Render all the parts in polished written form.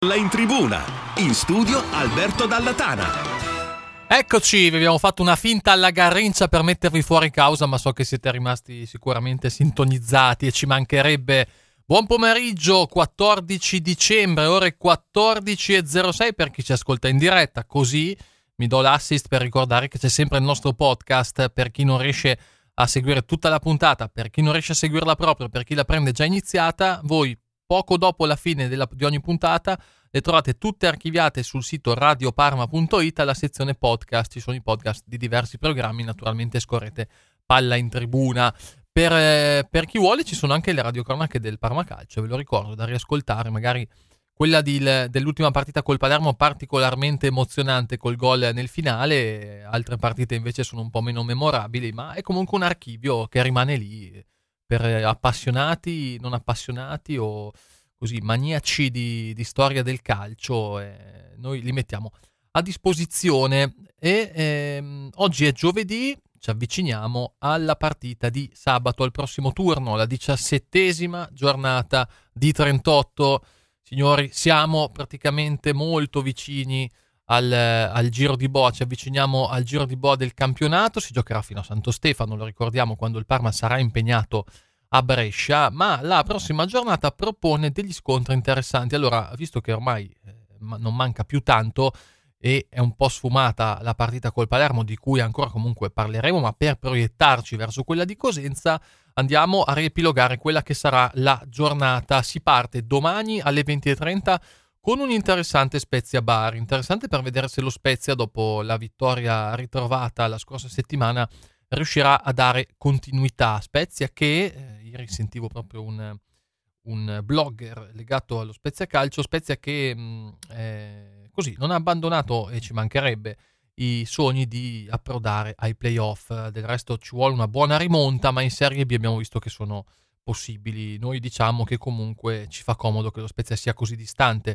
La in tribuna, in studio Alberto Dallatana. Eccoci, vi abbiamo fatto una finta alla Garrincia per mettervi fuori causa, ma so che siete rimasti sicuramente sintonizzati e ci mancherebbe. Buon pomeriggio, 14 dicembre, ore 14.06 per chi ci ascolta in diretta, così mi do l'assist per ricordare che c'è sempre il nostro podcast per chi non riesce a seguire tutta la puntata, per chi non riesce a seguirla proprio, per chi la prende già iniziata, voi poco dopo la fine di ogni puntata le trovate tutte archiviate sul sito radioparma.it alla sezione podcast. Ci sono i podcast di diversi programmi, naturalmente scorrete Palla in Tribuna. Per chi vuole ci sono anche le radiocronache del Parma Calcio, ve lo ricordo, da riascoltare, magari quella dell'ultima partita col Palermo particolarmente emozionante col gol nel finale, altre partite invece sono un po' meno memorabili, ma è comunque un archivio che rimane lì per appassionati, non appassionati o così maniaci di storia del calcio, noi li mettiamo a disposizione. Oggi è giovedì, ci avviciniamo alla partita di sabato, al prossimo turno, la 17ª giornata di 38. Signori, siamo praticamente molto vicini al Giro di Boa, ci avviciniamo al Giro di Boa del campionato, si giocherà fino a Santo Stefano, lo ricordiamo, quando il Parma sarà impegnato a Brescia, ma la prossima giornata propone degli scontri interessanti. Allora, visto che ormai non manca più tanto e è un po' sfumata la partita col Palermo, di cui ancora comunque parleremo, ma per proiettarci verso quella di Cosenza andiamo a riepilogare quella che sarà la giornata. Si parte domani alle 20.30 con un interessante Spezia Bari, interessante per vedere se lo Spezia, dopo la vittoria ritrovata la scorsa settimana, riuscirà a dare continuità. Spezia che, ieri sentivo proprio un blogger legato allo Spezia Calcio, Spezia che così non ha abbandonato, e ci mancherebbe, i sogni di approdare ai playoff. Del resto ci vuole una buona rimonta, ma in Serie B abbiamo visto che sono possibili. Noi diciamo che comunque ci fa comodo che lo Spezia sia così distante.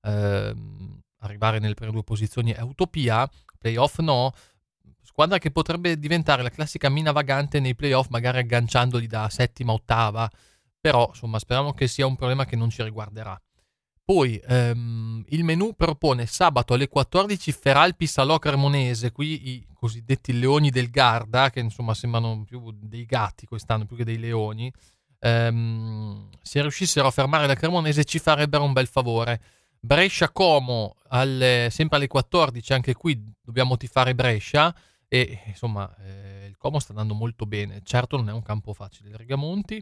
Arrivare nelle prime due posizioni è utopia, playoff no. Squadra che potrebbe diventare la classica mina vagante nei playoff, magari agganciandoli da settima, ottava, però insomma speriamo che sia un problema che non ci riguarderà. Poi il menù propone sabato alle 14 Feralpi Salò Cremonese, qui i cosiddetti leoni del Garda, che insomma sembrano più dei gatti quest'anno più che dei leoni. Se riuscissero a fermare la Cremonese ci farebbero un bel favore. Brescia Como sempre alle 14, anche qui dobbiamo tifare Brescia. E insomma il Como sta andando molto bene, certo non è un campo facile, il Rigamonti.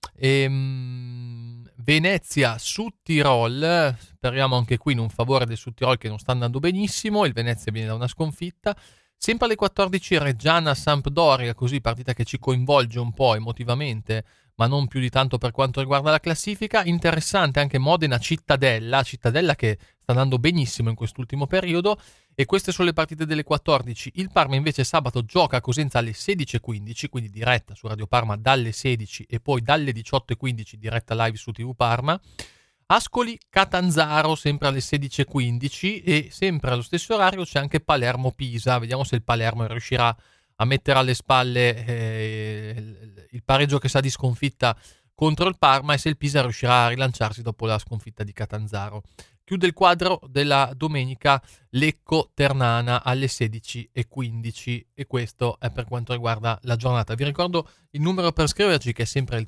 Venezia Südtirol, speriamo anche qui in un favore del Südtirol che non sta andando benissimo, il Venezia viene da una sconfitta. Sempre alle 14 Reggiana Sampdoria, così partita che ci coinvolge un po' emotivamente, ma non più di tanto per quanto riguarda la classifica. Interessante anche Modena Cittadella che sta andando benissimo in quest'ultimo periodo. E queste sono le partite delle 14. Il Parma invece sabato gioca a Cosenza alle 16.15, quindi diretta su Radio Parma dalle 16 e poi dalle 18.15 diretta live su TV Parma. Ascoli Catanzaro sempre alle 16.15 e sempre allo stesso orario c'è anche Palermo-Pisa. Vediamo se il Palermo riuscirà a mettere alle spalle il pareggio che sa di sconfitta contro il Parma e se il Pisa riuscirà a rilanciarsi dopo la sconfitta di Catanzaro. Chiude il quadro della domenica Lecco-Ternana alle 16.15 e questo è per quanto riguarda la giornata. Vi ricordo il numero per scriverci che è sempre il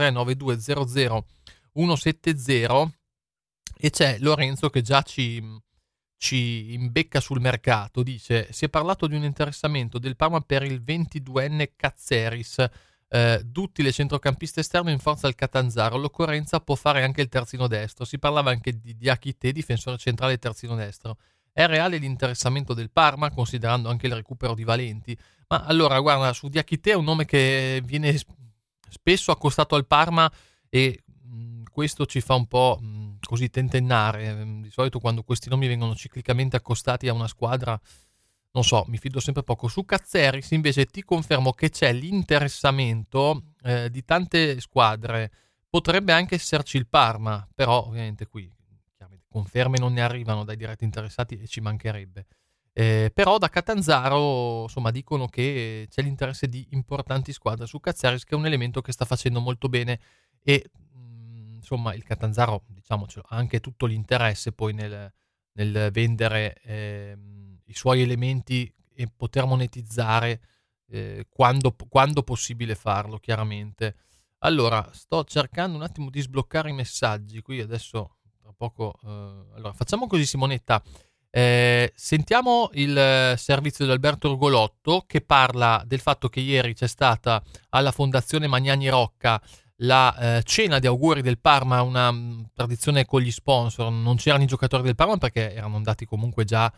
333-9200-170 e c'è Lorenzo che già ci imbecca sul mercato. Dice: si è parlato di un interessamento del Parma per il 22enne Cazzeris, duttile centrocampista esterno in forza al Catanzaro, l'occorrenza può fare anche il terzino destro. Si parlava anche di Diakité, difensore centrale e terzino destro. È reale l'interessamento del Parma, considerando anche il recupero di Valenti? Ma allora, guarda, su Diakité è un nome che viene spesso accostato al Parma e questo ci fa un po' così tentennare. Di solito quando questi nomi vengono ciclicamente accostati a una squadra, non so, mi fido sempre poco. Su Cazzeris invece ti confermo che c'è l'interessamento di tante squadre. Potrebbe anche esserci il Parma, però ovviamente qui chiaramente conferme non ne arrivano dai diretti interessati e ci mancherebbe. Però da Catanzaro insomma dicono che c'è l'interesse di importanti squadre su Cazzeris, che è un elemento che sta facendo molto bene e insomma il Catanzaro, diciamocelo, ha anche tutto l'interesse poi nel vendere i suoi elementi e poter monetizzare quando possibile farlo, chiaramente. Allora, sto cercando un attimo di sbloccare i messaggi qui adesso, tra poco. Allora, facciamo così, Simonetta. Sentiamo il servizio di Alberto Urgolotto, che parla del fatto che ieri c'è stata alla Fondazione Magnani Rocca la cena di auguri del Parma, una tradizione con gli sponsor. Non c'erano i giocatori del Parma perché erano andati comunque già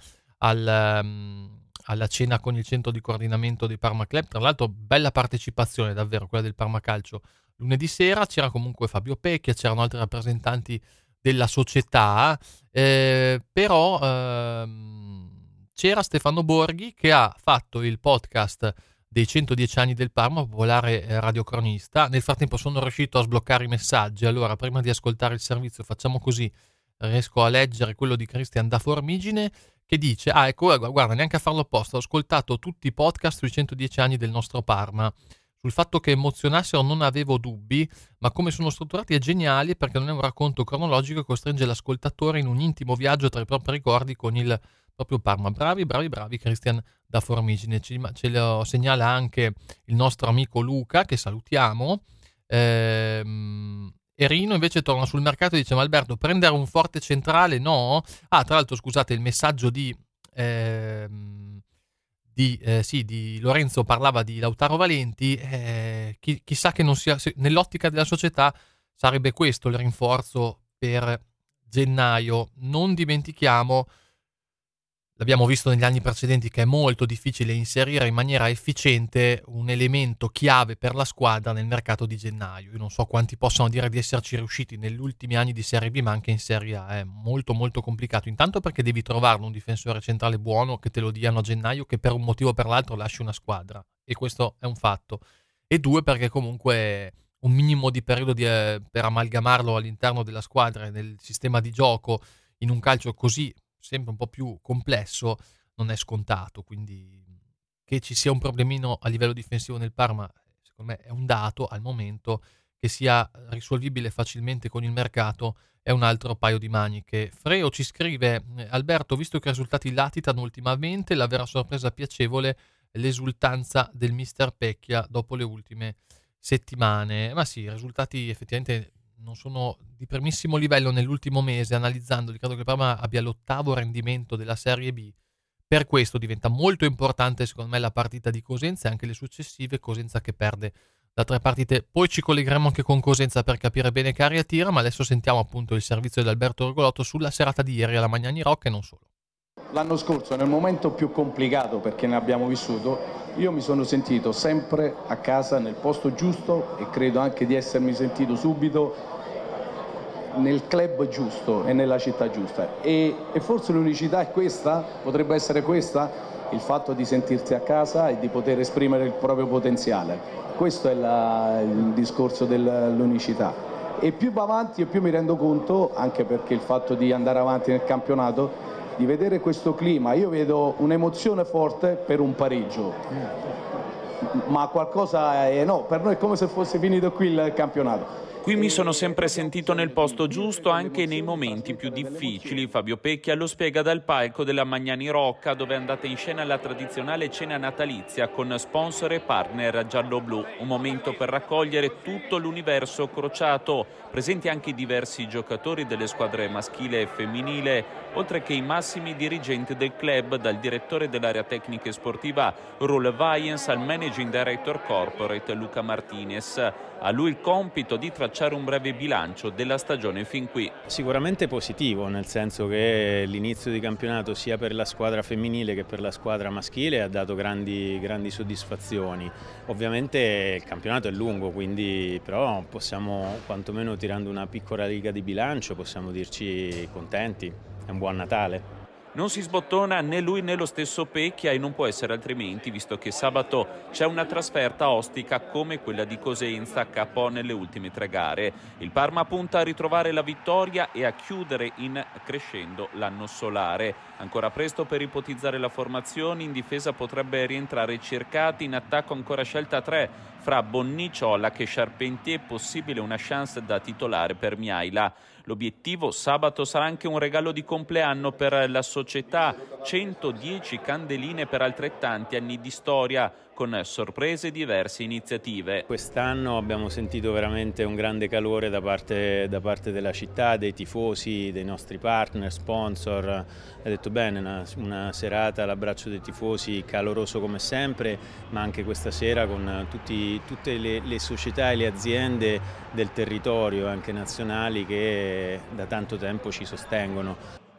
alla cena con il centro di coordinamento dei Parma Club. Tra l'altro bella partecipazione davvero quella del Parma Calcio. Lunedì sera c'era comunque Fabio Pecchia, c'erano altri rappresentanti della società, però c'era Stefano Borghi che ha fatto il podcast dei 110 anni del Parma, popolare radiocronista. Nel frattempo sono riuscito a sbloccare i messaggi, allora prima di ascoltare il servizio facciamo così, riesco a leggere quello di Cristian da Formigine, che dice: ecco, guarda, neanche a farlo apposta, ho ascoltato tutti i podcast sui 110 anni del nostro Parma. Sul fatto che emozionassero non avevo dubbi, ma come sono strutturati è geniale, perché non è un racconto cronologico e costringe l'ascoltatore in un intimo viaggio tra i propri ricordi con il proprio Parma. Bravi Cristian da Formigine. Ce lo segnala anche il nostro amico Luca, che salutiamo. Erino invece torna sul mercato e dice: ma Alberto, prendere un forte centrale no? Tra l'altro scusate, il messaggio di Lorenzo parlava di Lautaro Valenti. Chissà che non sia, nell'ottica della società sarebbe questo il rinforzo per gennaio. Non dimentichiamo, l'abbiamo visto negli anni precedenti, che è molto difficile inserire in maniera efficiente un elemento chiave per la squadra nel mercato di gennaio. Io non so quanti possano dire di esserci riusciti negli ultimi anni di Serie B, ma anche in Serie A è molto molto complicato. Intanto perché devi trovarlo un difensore centrale buono che te lo diano a gennaio, che per un motivo o per l'altro lasci una squadra, e questo è un fatto. E due, perché comunque un minimo di periodo per amalgamarlo all'interno della squadra e nel sistema di gioco in un calcio così sempre un po' più complesso non è scontato. Quindi che ci sia un problemino a livello difensivo nel Parma, secondo me è un dato al momento. Che sia risolvibile facilmente con il mercato è un altro paio di maniche. Freo ci scrive: Alberto, visto che i risultati latitano ultimamente, la vera sorpresa piacevole è l'esultanza del mister Pecchia dopo le ultime settimane. Ma sì, i risultati effettivamente non sono di primissimo livello nell'ultimo mese. Analizzandoli, credo che il Parma abbia l'8° rendimento della Serie B. Per questo diventa molto importante secondo me la partita di Cosenza e anche le successive. Cosenza che perde da 3 partite. Poi ci collegheremo anche con Cosenza per capire bene che aria tira, ma adesso sentiamo appunto il servizio di Alberto Urgolotto sulla serata di ieri alla Magnani Rocca e non solo. L'anno scorso, nel momento più complicato, perché ne abbiamo vissuto, io mi sono sentito sempre a casa, nel posto giusto, e credo anche di essermi sentito subito nel club giusto e nella città giusta. E forse l'unicità è questa, potrebbe essere questa, il fatto di sentirsi a casa e di poter esprimere il proprio potenziale. Questo è il discorso dell'unicità. E più va avanti e più mi rendo conto, anche perché il fatto di andare avanti nel campionato, di vedere questo clima. Io vedo un'emozione forte per un pareggio, ma qualcosa no, per noi è come se fosse finito qui il campionato. Qui mi sono sempre sentito nel posto giusto anche nei momenti più difficili. Fabio Pecchia lo spiega dal palco della Magnani Rocca, dove è andata in scena la tradizionale cena natalizia con sponsor e partner giallo-blu. Un momento per raccogliere tutto l'universo crociato, presenti anche i diversi giocatori delle squadre maschile e femminile, oltre che i massimi dirigenti del club, dal direttore dell'area tecnica e sportiva Rul Vaiens al managing director corporate Luca Martinez. A lui il compito di tracciare un breve bilancio della stagione fin qui. Sicuramente positivo, nel senso che l'inizio di campionato sia per la squadra femminile che per la squadra maschile ha dato grandi soddisfazioni. Ovviamente il campionato è lungo, quindi però possiamo, quantomeno tirando una piccola riga di bilancio, possiamo dirci contenti. È un buon Natale. Non si sbottona né lui né lo stesso Pecchia e non può essere altrimenti, visto che sabato c'è una trasferta ostica come quella di Cosenza, KO nelle ultime 3 gare. Il Parma punta a ritrovare la vittoria e a chiudere in crescendo l'anno solare. Ancora presto per ipotizzare la formazione, in difesa potrebbe rientrare Cercati, in attacco ancora scelta 3 fra Bonniciola e Charpentier, possibile una chance da titolare per Miaila. L'obiettivo sabato sarà anche un regalo di compleanno per la società, 110 candeline per altrettanti anni di storia, con sorprese e diverse iniziative. Quest'anno abbiamo sentito veramente un grande calore da parte della città, dei tifosi, dei nostri partner, sponsor. Hai detto bene, una serata all'abbraccio dei tifosi, caloroso come sempre, ma anche questa sera con tutte le società e le aziende del territorio, anche nazionali, che da tanto tempo ci sostengono.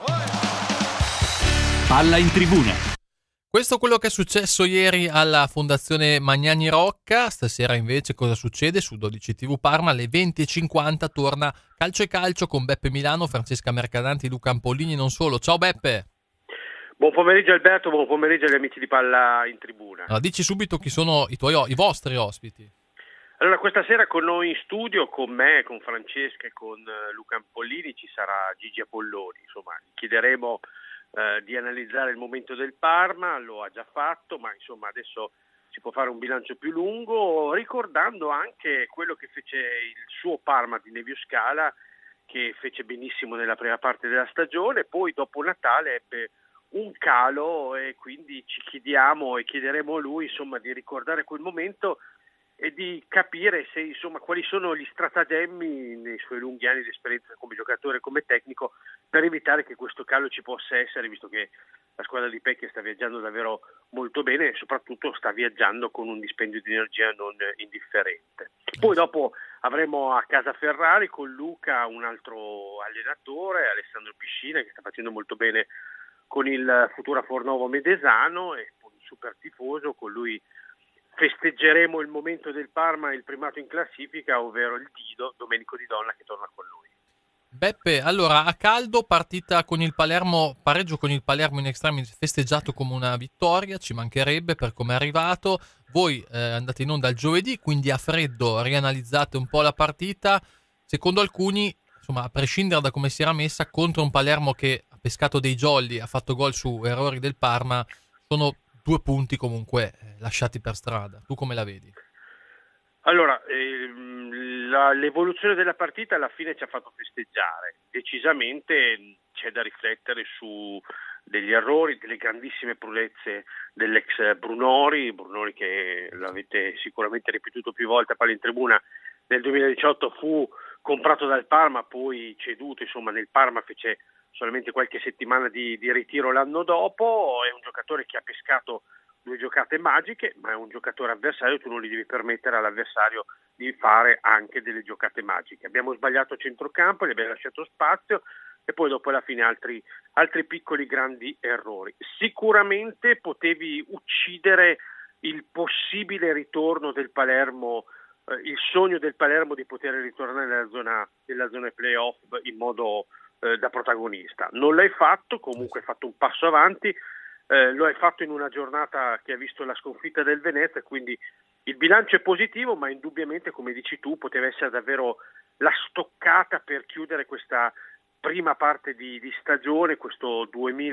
Palla in tribuna. Questo è quello che è successo ieri alla Fondazione Magnani Rocca. Stasera invece cosa succede? Su 12 TV Parma alle 20.50 torna Calcio e Calcio con Beppe Milano, Francesca Mercadanti, Luca Ampollini, non solo. Ciao Beppe! Buon pomeriggio Alberto, buon pomeriggio agli amici di Palla in Tribuna. Allora, dici subito chi sono i vostri ospiti. Allora, questa sera con noi in studio, con me, con Francesca e con Luca Ampollini, ci sarà Gigi Apolloni. Insomma, gli chiederemo di analizzare il momento del Parma, lo ha già fatto, ma insomma adesso si può fare un bilancio più lungo, ricordando anche quello che fece il suo Parma di Nevio Scala, che fece benissimo nella prima parte della stagione, poi dopo Natale ebbe un calo e quindi ci chiediamo e chiederemo a lui insomma di ricordare quel momento e di capire se insomma quali sono gli stratagemmi nei suoi lunghi anni di esperienza come giocatore e come tecnico per evitare che questo calo ci possa essere, visto che la squadra di Pecchia sta viaggiando davvero molto bene e soprattutto sta viaggiando con un dispendio di energia non indifferente. Poi dopo avremo a casa Ferrari con Luca un altro allenatore, Alessandro Piscina, che sta facendo molto bene con il Futura Fornovo Medesano, e poi un super tifoso. Con lui festeggeremo il momento del Parma e il primato in classifica, ovvero il Dido, Domenico Di Donna, che torna con lui. Beppe, allora a caldo partita con il Palermo, pareggio con il Palermo in extremis, festeggiato come una vittoria, ci mancherebbe per come è arrivato. Voi andate in onda il giovedì, quindi a freddo rianalizzate un po' la partita. Secondo alcuni, insomma, a prescindere da come si era messa, contro un Palermo che ha pescato dei jolly, ha fatto gol su errori del Parma, sono 2 punti comunque lasciati per strada. Tu come la vedi? Allora, l'evoluzione della partita alla fine ci ha fatto festeggiare. Decisamente c'è da riflettere su degli errori, delle grandissime purezze dell'ex Brunori che l'avete sicuramente ripetuto più volte a Palla in Tribuna. Nel 2018 fu comprato dal Parma, poi ceduto, insomma nel Parma fece solamente qualche settimana di ritiro l'anno dopo. È un giocatore che ha pescato 2 giocate magiche, ma è un giocatore avversario, tu non gli devi permettere all'avversario di fare anche delle giocate magiche. Abbiamo sbagliato a centrocampo, gli abbiamo lasciato spazio e poi dopo alla fine altri piccoli grandi errori. Sicuramente potevi uccidere il possibile ritorno del Palermo, il sogno del Palermo di poter ritornare nella zona playoff in modo da protagonista. Non l'hai fatto, comunque hai fatto un passo avanti. Lo hai fatto in una giornata che ha visto la sconfitta del Venezia, quindi il bilancio è positivo, ma indubbiamente, come dici tu, poteva essere davvero la stoccata per chiudere questa prima parte di stagione, questo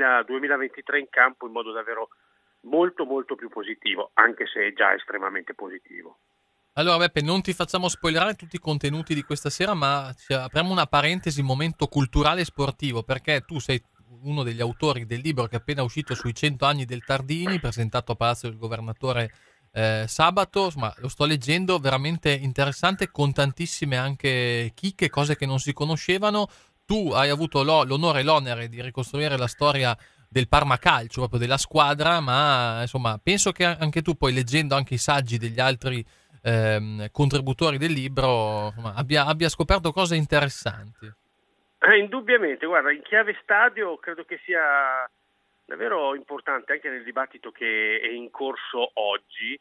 2023 in campo in modo davvero molto molto più positivo, anche se è già estremamente positivo. Allora Beppe, non ti facciamo spoilerare tutti i contenuti di questa sera, ma apriamo una parentesi, momento culturale e sportivo, perché tu sei uno degli autori del libro che è appena uscito sui 100 anni del Tardini, presentato a Palazzo del Governatore sabato. Insomma, lo sto leggendo, veramente interessante, con tantissime anche chicche, cose che non si conoscevano. Tu hai avuto l'onore e l'onere di ricostruire la storia del Parma Calcio, proprio della squadra, ma insomma penso che anche tu poi, leggendo anche i saggi degli altri contributori del libro, insomma, abbia scoperto cose interessanti. Indubbiamente, guarda, in chiave stadio credo che sia davvero importante anche nel dibattito che è in corso oggi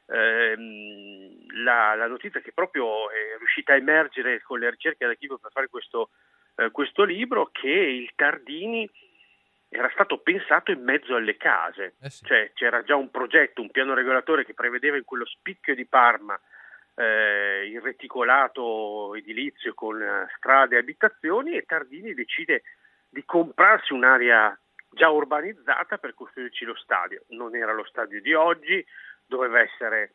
la notizia che proprio è riuscita a emergere con le ricerche dell'archivio per fare questo libro, che il Tardini era stato pensato in mezzo alle case, sì. Cioè c'era già un progetto, un piano regolatore che prevedeva in quello spicchio di Parma il reticolato edilizio con strade e abitazioni, e Tardini decide di comprarsi un'area già urbanizzata per costruirci lo stadio. Non era lo stadio di oggi, doveva essere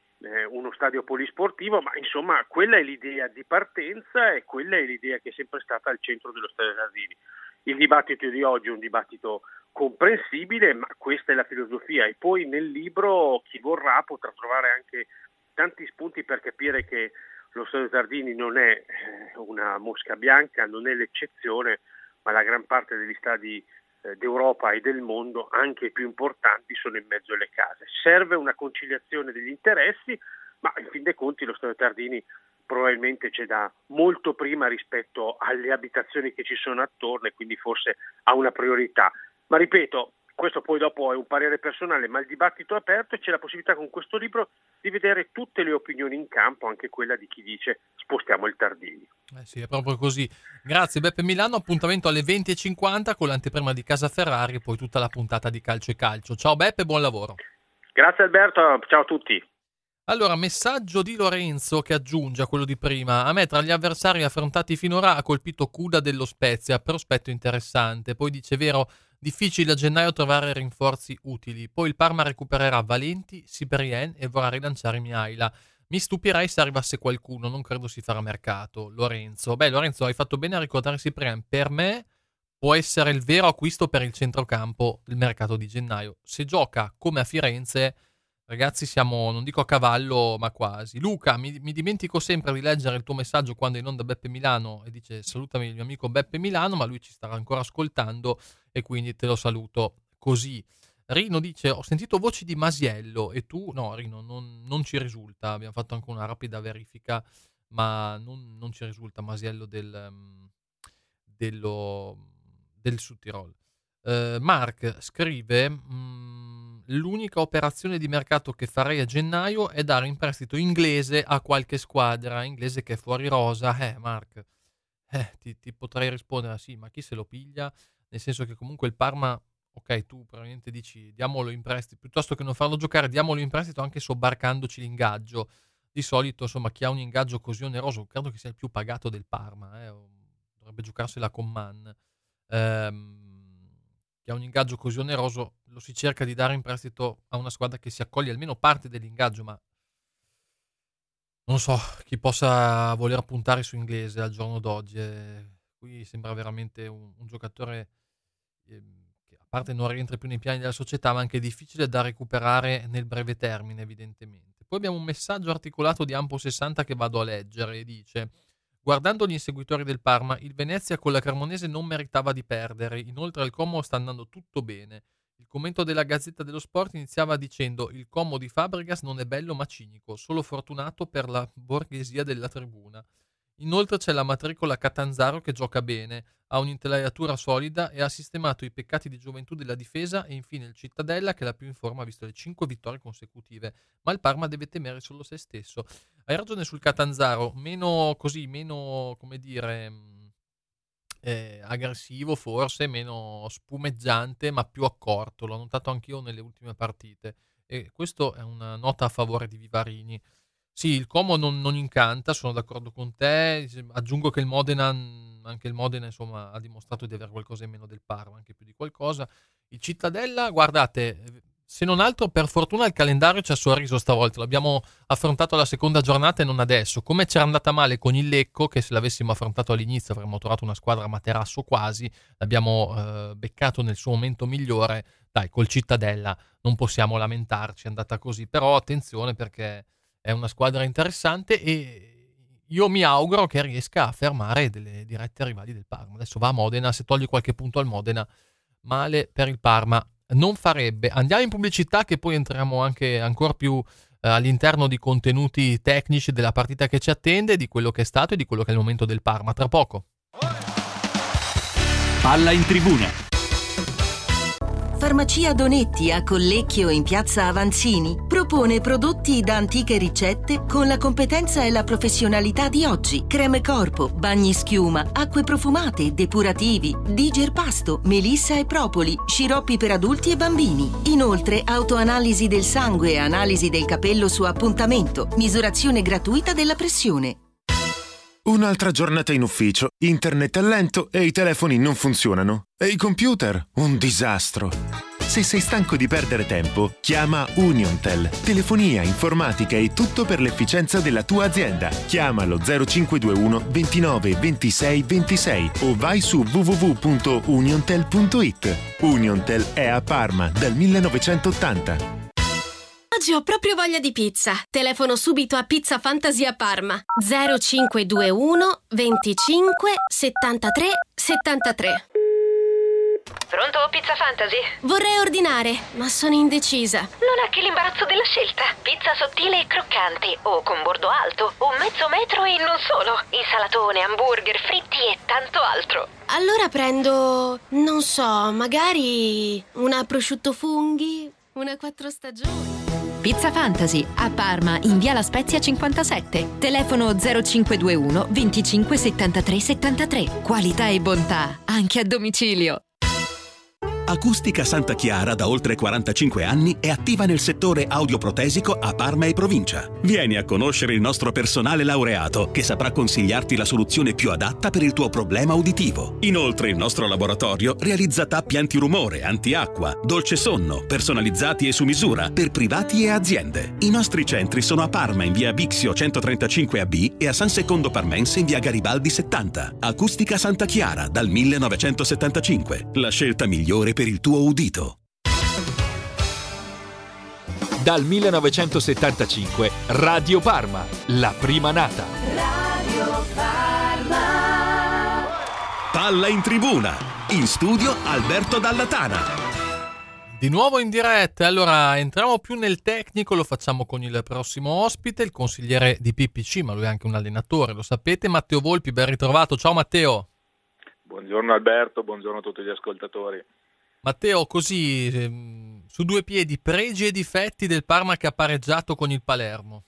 uno stadio polisportivo, ma insomma quella è l'idea di partenza e quella è l'idea che è sempre stata al centro dello stadio Tardini. Il dibattito di oggi è un dibattito comprensibile, ma questa è la filosofia, e poi nel libro chi vorrà potrà trovare anche tanti spunti per capire che lo stadio Tardini non è una mosca bianca, non è l'eccezione, ma la gran parte degli stadi d'Europa e del mondo, anche i più importanti, sono in mezzo alle case. Serve una conciliazione degli interessi, ma in fin dei conti lo stadio Tardini probabilmente c'è da molto prima rispetto alle abitazioni che ci sono attorno, e quindi forse ha una priorità. Ma ripeto, questo poi dopo è un parere personale, ma il dibattito è aperto e c'è la possibilità con questo libro di vedere tutte le opinioni in campo, anche quella di chi dice spostiamo il Tardini. Sì, è proprio così. Grazie Beppe Milano, appuntamento alle 20:50 con l'anteprima di Casa Ferrari e poi tutta la puntata di Calcio e Calcio. Ciao Beppe, buon lavoro. Grazie Alberto, ciao a tutti. Allora, messaggio di Lorenzo che aggiunge a quello di prima. A me tra gli avversari affrontati finora ha colpito Cuda dello Spezia, prospetto interessante. Poi dice vero, difficile a gennaio trovare rinforzi utili. Poi il Parma recupererà Valenti, Sibrien e vorrà rilanciare Mihaila. Mi stupirei se arrivasse qualcuno, non credo si farà mercato. Lorenzo, Lorenzo, hai fatto bene a ricordare Sibrien. Per me può essere il vero acquisto per il centrocampo del mercato di gennaio. Se gioca come a Firenze, ragazzi, siamo, non dico a cavallo, ma quasi. Luca, mi dimentico sempre di leggere il tuo messaggio quando è in onda Beppe Milano e dice salutami il mio amico Beppe Milano, ma lui ci starà ancora ascoltando e quindi te lo saluto così. Rino dice ho sentito voci di Masiello e tu? No Rino, non ci risulta, abbiamo fatto anche una rapida verifica, ma non ci risulta Masiello del Sud Tirol. Mark scrive l'unica operazione di mercato che farei a gennaio è dare in prestito Inglese a qualche squadra, Inglese che è fuori rosa. Mark, ti potrei rispondere sì, ma chi se lo piglia? Nel senso che comunque il Parma, ok, tu probabilmente dici diamolo in prestito, piuttosto che non farlo giocare diamolo in prestito anche sobbarcandoci l'ingaggio. Di solito insomma chi ha un ingaggio così oneroso credo che sia il più pagato del Parma, dovrebbe giocarsela con Mann. Che ha un ingaggio così oneroso lo si cerca di dare in prestito a una squadra che si accoglie almeno parte dell'ingaggio, ma non so chi possa voler puntare su Inglese al giorno d'oggi. Qui sembra veramente un giocatore che a parte non rientra più nei piani della società, ma anche difficile da recuperare nel breve termine evidentemente. Poi abbiamo un messaggio articolato di Ampo 60 che vado a leggere e dice: guardando gli inseguitori del Parma, il Venezia con la Cremonese non meritava di perdere, inoltre al Como sta andando tutto bene. Il commento della Gazzetta dello Sport iniziava dicendo il Como di Fabregas non è bello ma cinico, solo fortunato per la borghesia della tribuna. Inoltre c'è la matricola Catanzaro che gioca bene, ha un'intelaiatura solida e ha sistemato i peccati di gioventù della difesa, e infine il Cittadella che è la più in forma visto le 5 vittorie consecutive, ma il Parma deve temere solo se stesso. Hai ragione sul Catanzaro, meno come dire aggressivo forse, meno spumeggiante ma più accorto, l'ho notato anch'io nelle ultime partite e questo è una nota a favore di Vivarini. Sì, il Como non incanta, sono d'accordo con te. Aggiungo che anche il Modena insomma ha dimostrato di avere qualcosa in meno del Parma, anche più di qualcosa. Il Cittadella, guardate, se non altro per fortuna il calendario ci ha sorriso stavolta, l'abbiamo affrontato alla seconda giornata e non adesso. Come c'era andata male con il Lecco, che se l'avessimo affrontato all'inizio avremmo trovato una squadra a materasso quasi, l'abbiamo beccato nel suo momento migliore. Dai, col Cittadella non possiamo lamentarci, è andata così, però attenzione perché è una squadra interessante e io mi auguro che riesca a fermare delle dirette rivali del Parma. Adesso va a Modena, se toglie qualche punto al Modena, male per il Parma non farebbe. Andiamo in pubblicità che poi entriamo anche ancora più all'interno di contenuti tecnici della partita che ci attende, di quello che è stato e di quello che è il momento del Parma. Tra poco. Palla in tribuna. Farmacia Donetti a Collecchio in piazza Avanzini propone prodotti da antiche ricette con la competenza e la professionalità di oggi. Creme corpo, bagni schiuma, acque profumate, depurativi, digerpasto, melissa e propoli, sciroppi per adulti e bambini. Inoltre autoanalisi del sangue e analisi del capello su appuntamento, misurazione gratuita della pressione. Un'altra giornata in ufficio, internet è lento e i telefoni non funzionano. E i computer? Un disastro. Se sei stanco di perdere tempo, chiama Uniontel. Telefonia, informatica e tutto per l'efficienza della tua azienda. Chiamalo 0521 29 26 26 o vai su www.uniontel.it. Uniontel è a Parma dal 1980. Oggi ho proprio voglia di pizza. Telefono subito a Pizza Fantasy a Parma. 0521 25 73 73. Pronto, Pizza Fantasy? Vorrei ordinare, ma sono indecisa. Non ha che l'imbarazzo della scelta. Pizza sottile e croccante, o con bordo alto, o mezzo metro e non solo. Insalatone, hamburger, fritti e tanto altro. Allora prendo, non so, magari una prosciutto funghi, una 4 stagioni. Pizza Fantasy a Parma in via La Spezia 57. Telefono 0521 25 73 73. Qualità e bontà anche a domicilio. Acustica Santa Chiara da oltre 45 anni è attiva nel settore audioprotesico a Parma e provincia. Vieni a conoscere il nostro personale laureato che saprà consigliarti la soluzione più adatta per il tuo problema uditivo. Inoltre il nostro laboratorio realizza tappi antirumore, antiacqua, dolce sonno, personalizzati e su misura per privati e aziende. I nostri centri sono a Parma in via Bixio 135AB e a San Secondo Parmense in via Garibaldi 70. Acustica Santa Chiara dal 1975. La scelta migliore per il tuo udito. Dal 1975 Radio Parma, la prima nata. Radio Parma. Palla in tribuna. In studio Alberto Dallatana. Di nuovo in diretta. Allora entriamo più nel tecnico, lo facciamo con il prossimo ospite, il consigliere di PPC, ma lui è anche un allenatore, lo sapete, Matteo Volpi. Ben ritrovato. Ciao Matteo. Buongiorno Alberto, buongiorno a tutti gli ascoltatori. Matteo, così su due piedi, pregi e difetti del Parma che ha pareggiato con il Palermo.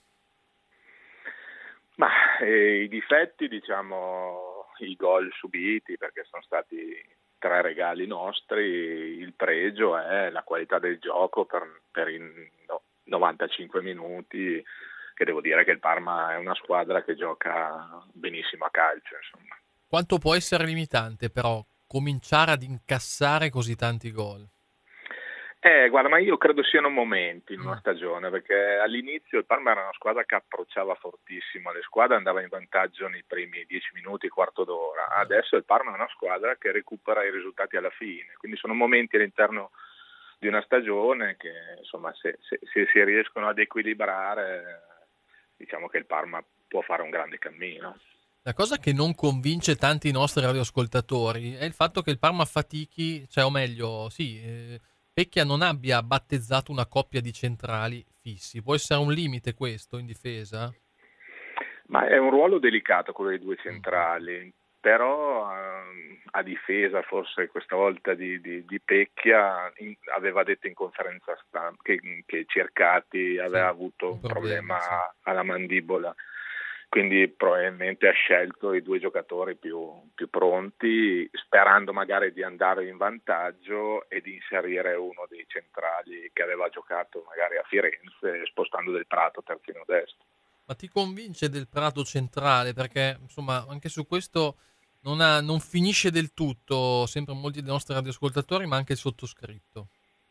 Ma i difetti, diciamo, i gol subiti, perché sono stati 3 regali nostri. Il pregio è la qualità del gioco per i 95 minuti, che devo dire che il Parma è una squadra che gioca benissimo a calcio, insomma. Quanto può essere limitante però cominciare ad incassare così tanti gol? Guarda, ma io credo siano momenti in una stagione, perché all'inizio il Parma era una squadra che approcciava fortissimo le squadre, andava in vantaggio nei primi 10 minuti, quarto d'ora. Adesso il Parma è una squadra che recupera i risultati alla fine, quindi sono momenti all'interno di una stagione che, insomma, se si riescono ad equilibrare, diciamo che il Parma può fare un grande cammino. La cosa che non convince tanti nostri radioascoltatori è il fatto che il Parma fatichi, cioè o meglio, Pecchia non abbia battezzato una coppia di centrali fissi. Può essere un limite questo in difesa? Ma è un ruolo delicato quello dei due centrali, però a difesa forse questa volta di Pecchia aveva detto in conferenza stampa che Cercati aveva avuto un problema alla mandibola. Quindi probabilmente ha scelto i 2 giocatori più pronti, sperando magari di andare in vantaggio e di inserire uno dei centrali che aveva giocato magari a Firenze, spostando Del Prato terzino destro. Ma ti convince Del Prato centrale? Perché insomma anche su questo non finisce del tutto, sempre molti dei nostri radioascoltatori, ma anche il sottoscritto.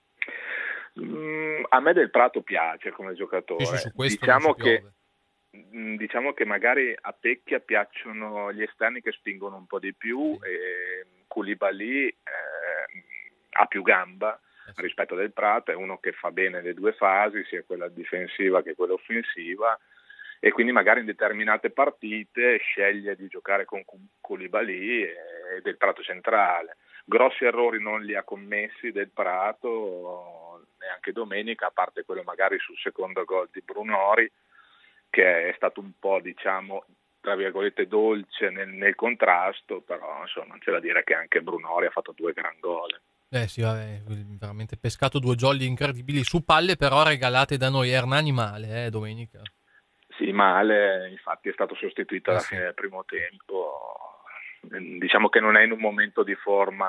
A me Del Prato piace come giocatore. Sì, su questo diciamo che magari a Pecchia piacciono gli esterni che spingono un po' di più, e Koulibaly ha più gamba rispetto a Del Prato, è uno che fa bene le due fasi, sia quella difensiva che quella offensiva, e quindi magari in determinate partite sceglie di giocare con Koulibaly e Del Prato centrale. Grossi errori non li ha commessi Del Prato neanche domenica, a parte quello magari sul secondo gol di Brunori, che è stato un po', diciamo, tra virgolette dolce nel contrasto, però insomma c'è da dire che anche Brunori ha fatto 2 gran gol. Sì, vabbè, veramente pescato 2 jolly incredibili su palle però regalate da noi. Hernani male, domenica. Sì, male, infatti è stato sostituito alla fine del primo tempo. Diciamo che non è in un momento di forma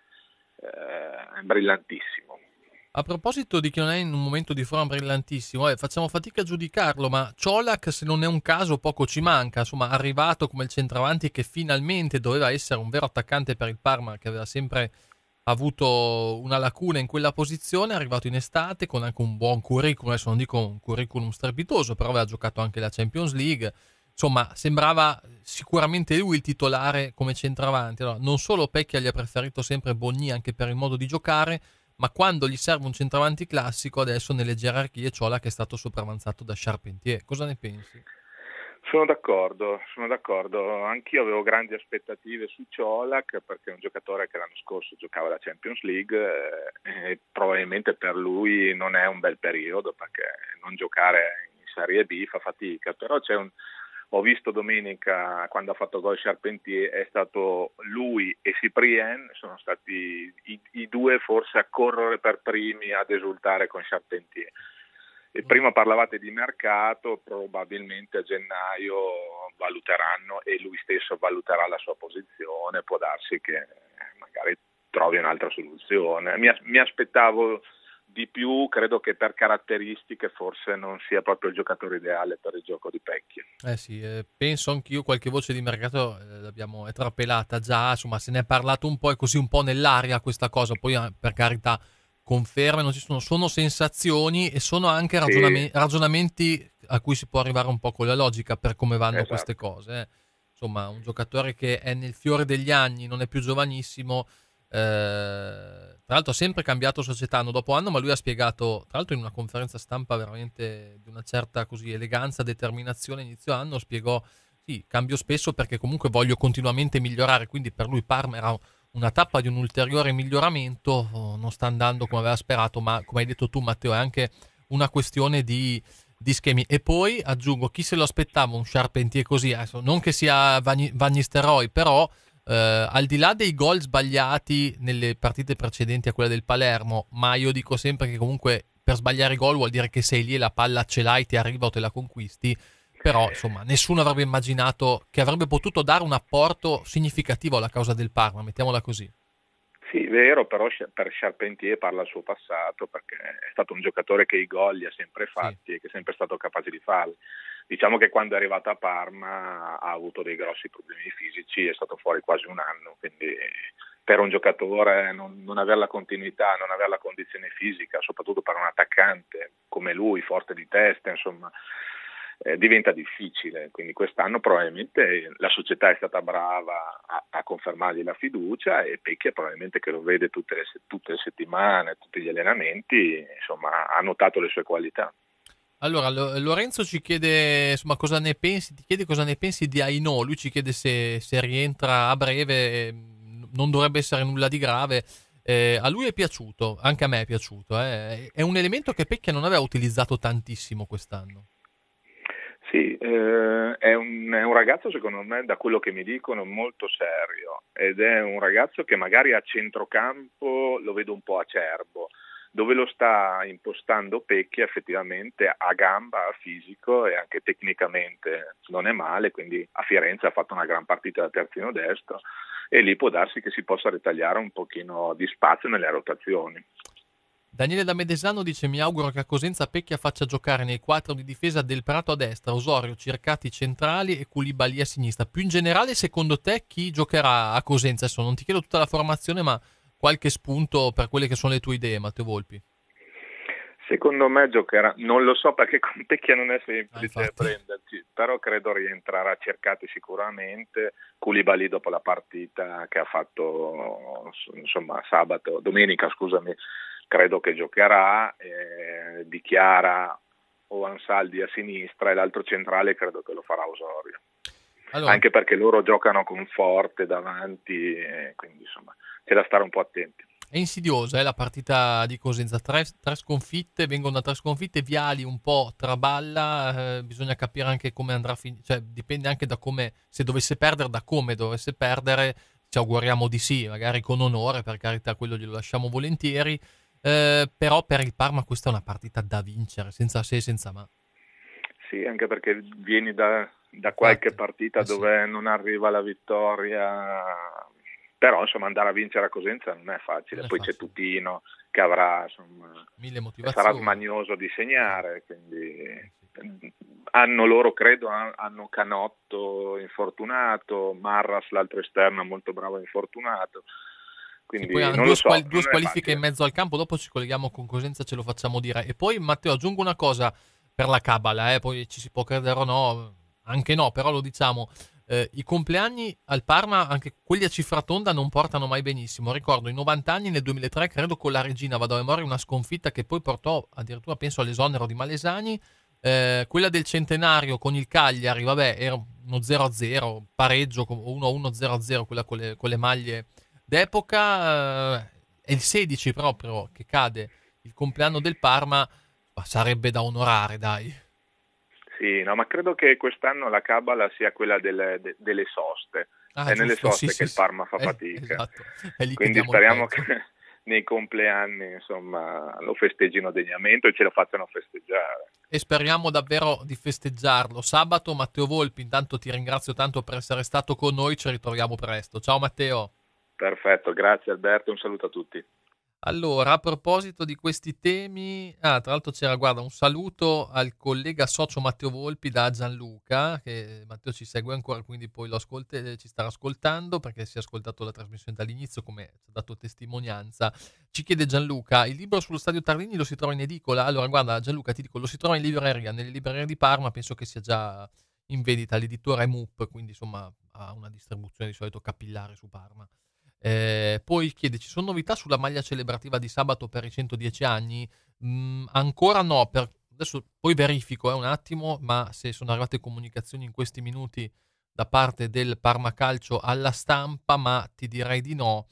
brillantissimo. A proposito di chi non è in un momento di forma brillantissimo, facciamo fatica a giudicarlo, ma Čolak, se non è un caso, poco ci manca. Insomma, arrivato come il centravanti che finalmente doveva essere un vero attaccante per il Parma, che aveva sempre avuto una lacuna in quella posizione, è arrivato in estate con anche un buon curriculum, adesso non dico un curriculum strepitoso, però aveva giocato anche la Champions League. Insomma, sembrava sicuramente lui il titolare come centravanti. Allora, non solo Pecchia gli ha preferito sempre Bogni anche per il modo di giocare, ma quando gli serve un centravanti classico, adesso nelle gerarchie Čolak è stato sopravanzato da Charpentier. Cosa ne pensi? Sono d'accordo. Anch'io avevo grandi aspettative su Čolak perché è un giocatore che l'anno scorso giocava la Champions League e probabilmente per lui non è un bel periodo perché non giocare in Serie B fa fatica, però ho visto domenica quando ha fatto gol Charpentier, è stato lui e Cyprien, sono stati i due forse a correre per primi ad esultare con Charpentier. E prima parlavate di mercato, probabilmente a gennaio valuteranno e lui stesso valuterà la sua posizione, può darsi che magari trovi un'altra soluzione. Mi aspettavo di più, credo che per caratteristiche forse non sia proprio il giocatore ideale per il gioco di Pecchia. Penso anch'io, qualche voce di mercato l'abbiamo trapelata già, insomma se ne è parlato un po', è così un po' nell'aria questa cosa, poi per carità conferme non ci sono sensazioni e sono anche ragionamenti a cui si può arrivare un po' con la logica per come vanno queste cose. Insomma, un giocatore che è nel fiore degli anni, non è più giovanissimo, tra l'altro ha sempre cambiato società anno dopo anno, ma lui ha spiegato, tra l'altro in una conferenza stampa veramente di una certa così eleganza, determinazione, inizio anno spiegò cambio spesso perché comunque voglio continuamente migliorare, quindi per lui Parma era una tappa di un ulteriore miglioramento, non sta andando come aveva sperato, ma come hai detto tu Matteo è anche una questione di schemi. E poi aggiungo, chi se lo aspettava un Charpentier così, adesso, non che sia Van Nistelrooy, però al di là dei gol sbagliati nelle partite precedenti a quella del Palermo, ma io dico sempre che comunque per sbagliare i gol vuol dire che sei lì e la palla ce l'hai, ti arriva o te la conquisti, però insomma nessuno avrebbe immaginato che avrebbe potuto dare un apporto significativo alla causa del Parma, mettiamola così. Sì, vero, però per Charpentier parla il suo passato perché è stato un giocatore che i gol li ha sempre fatti e che è sempre stato capace di farli. Diciamo che quando è arrivato a Parma ha avuto dei grossi problemi fisici, è stato fuori quasi un anno, quindi per un giocatore non avere la continuità, non avere la condizione fisica, soprattutto per un attaccante come lui, forte di testa, insomma, diventa difficile. Quindi quest'anno probabilmente la società è stata brava a confermargli la fiducia e Pecchia probabilmente che lo vede tutte le settimane, tutti gli allenamenti, insomma, ha notato le sue qualità. Allora, Lorenzo ci chiede insomma cosa ne pensi, ti chiede cosa ne pensi di Aino, lui ci chiede se rientra a breve, non dovrebbe essere nulla di grave, a lui è piaciuto, anche a me è piaciuto, è un elemento che Pecchia non aveva utilizzato tantissimo quest'anno. Sì, è un ragazzo secondo me, da quello che mi dicono, molto serio ed è un ragazzo che magari a centrocampo lo vedo un po' acerbo, dove lo sta impostando Pecchia effettivamente a gamba, a fisico e anche tecnicamente non è male, quindi a Firenze ha fatto una gran partita da terzino destro e lì può darsi che si possa ritagliare un pochino di spazio nelle rotazioni. Daniele da Medesano dice: mi auguro che a Cosenza Pecchia faccia giocare nei 4 di difesa Del Prato a destra, Osorio, Cercati centrali e Koulibaly a sinistra. Più in generale, secondo te chi giocherà a Cosenza? Adesso non ti chiedo tutta la formazione, ma qualche spunto per quelle che sono le tue idee, Matteo Volpi. Secondo me giocherà, non lo so perché con Pecchia non è semplice prenderci, però credo rientrerà Cercati sicuramente, Koulibaly dopo la partita che ha fatto insomma domenica, credo che giocherà, Di Chiara o Ansaldi a sinistra e l'altro centrale credo che lo farà Osorio. Allora, anche perché loro giocano con Forte davanti, quindi insomma c'è da stare un po' attenti. È insidiosa la partita di Cosenza, tre sconfitte, vengono da 3 sconfitte, Viali un po' traballa, bisogna capire anche come andrà, cioè dipende anche da come, se dovesse perdere, da come dovesse perdere, ci auguriamo di sì, magari con onore, per carità, quello glielo lasciamo volentieri, però per il Parma questa è una partita da vincere, senza se e senza ma. Sì, anche perché vieni da qualche partita dove non arriva la vittoria, però insomma andare a vincere a Cosenza non è facile. Poi c'è Tutino che avrà mille motivazioni, sarà smanioso di segnare, quindi hanno loro, credo, hanno Canotto infortunato, Marras l'altro esterno molto bravo infortunato, quindi poi hanno non lo so, due squalifiche in mezzo al campo. Dopo ci colleghiamo con Cosenza, ce lo facciamo dire. E poi Matteo, aggiungo una cosa per la cabala, poi ci si può credere o no, anche no, però lo diciamo. I compleanni al Parma, anche quelli a cifra tonda, non portano mai benissimo. Ricordo i 90 anni nel 2003, credo con la Regina, vado a memoria, una sconfitta che poi portò addirittura, penso, all'esonero di Malesani. Quella del centenario con il Cagliari, vabbè, era uno 0-0, pareggio, 1-1-0-0, quella con le maglie d'epoca. È il 16 proprio che cade il compleanno del Parma, ma sarebbe da onorare, dai. Sì, no, ma credo che quest'anno la cabala sia quella delle soste. È nelle soste che il Parma fa fatica. Esatto. È lì quindi speriamo che nei compleanni, insomma, lo festeggino degnamente e ce lo facciano festeggiare. E speriamo davvero di festeggiarlo. Sabato, Matteo Volpi, intanto ti ringrazio tanto per essere stato con noi, ci ritroviamo presto. Ciao Matteo. Perfetto, grazie Alberto, un saluto a tutti. Allora, a proposito di questi temi, tra l'altro c'era, guarda, un saluto al collega socio Matteo Volpi da Gianluca, che Matteo ci segue ancora, quindi poi ci starà ascoltando, perché si è ascoltato la trasmissione dall'inizio, come ci ha dato testimonianza. Ci chiede Gianluca, il libro sullo Stadio Tardini lo si trova in edicola? Allora, guarda Gianluca, ti dico, lo si trova in libreria, nelle librerie di Parma, penso che sia già in vendita, l'editore è MUP, quindi insomma ha una distribuzione di solito capillare su Parma. Poi chiede, ci sono novità sulla maglia celebrativa di sabato per i 110 anni? Ancora no, adesso poi verifico un attimo, ma se sono arrivate comunicazioni in questi minuti da parte del Parma Calcio alla stampa, ma ti direi di no.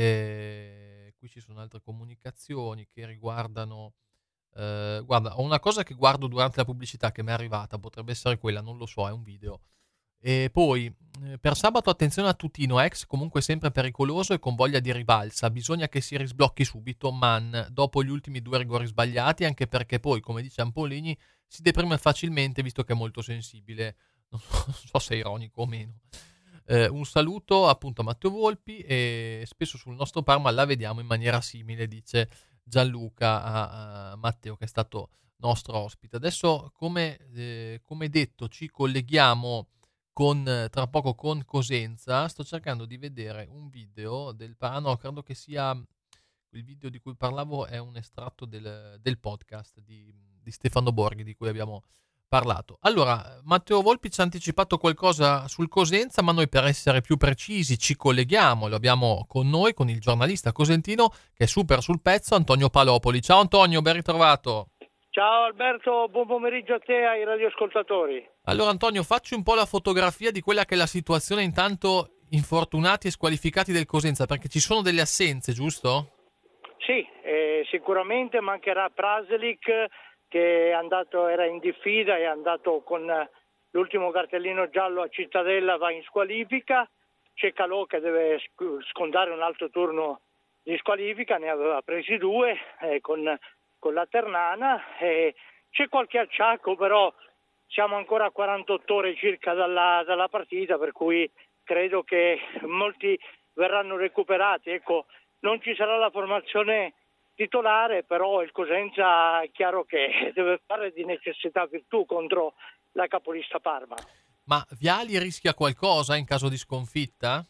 Qui ci sono altre comunicazioni che riguardano guarda, ho una cosa che guardo durante la pubblicità che mi è arrivata, potrebbe essere quella, non lo so, è un video. E poi per sabato attenzione a Tutino, ex comunque sempre pericoloso e con voglia di rivalsa, bisogna che si risblocchi subito Man dopo gli ultimi 2 rigori sbagliati, anche perché poi, come dice Ampolini, si deprime facilmente visto che è molto sensibile. Non so se è ironico o meno. Un saluto appunto a Matteo Volpi, e spesso sul nostro Parma la vediamo in maniera simile, dice Gianluca a Matteo, che è stato nostro ospite. Adesso come detto ci colleghiamo tra poco con Cosenza. Sto cercando di vedere un video del no, credo che sia il video di cui parlavo, è un estratto del podcast di Stefano Borghi di cui abbiamo parlato. Allora, Matteo Volpi ci ha anticipato qualcosa sul Cosenza, ma noi per essere più precisi ci colleghiamo, lo abbiamo con noi, con il giornalista cosentino che è super sul pezzo, Antonio Palopoli. Ciao Antonio, ben ritrovato. Ciao Alberto, buon pomeriggio a te e ai radioascoltatori. Allora Antonio, facci un po' la fotografia di quella che è la situazione intanto infortunati e squalificati del Cosenza, perché ci sono delle assenze, giusto? Sì, sicuramente mancherà Praselic che era in diffida, è andato con l'ultimo cartellino giallo a Cittadella, va in squalifica. C'è Calò che deve scontare un altro turno di squalifica, ne aveva presi 2 con la Ternana. C'è qualche acciacco, però siamo ancora a 48 ore circa dalla partita, per cui credo che molti verranno recuperati. Ecco, non ci sarà la formazione titolare, però il Cosenza è chiaro che deve fare di necessità virtù contro la capolista Parma. Ma Viali rischia qualcosa in caso di sconfitta?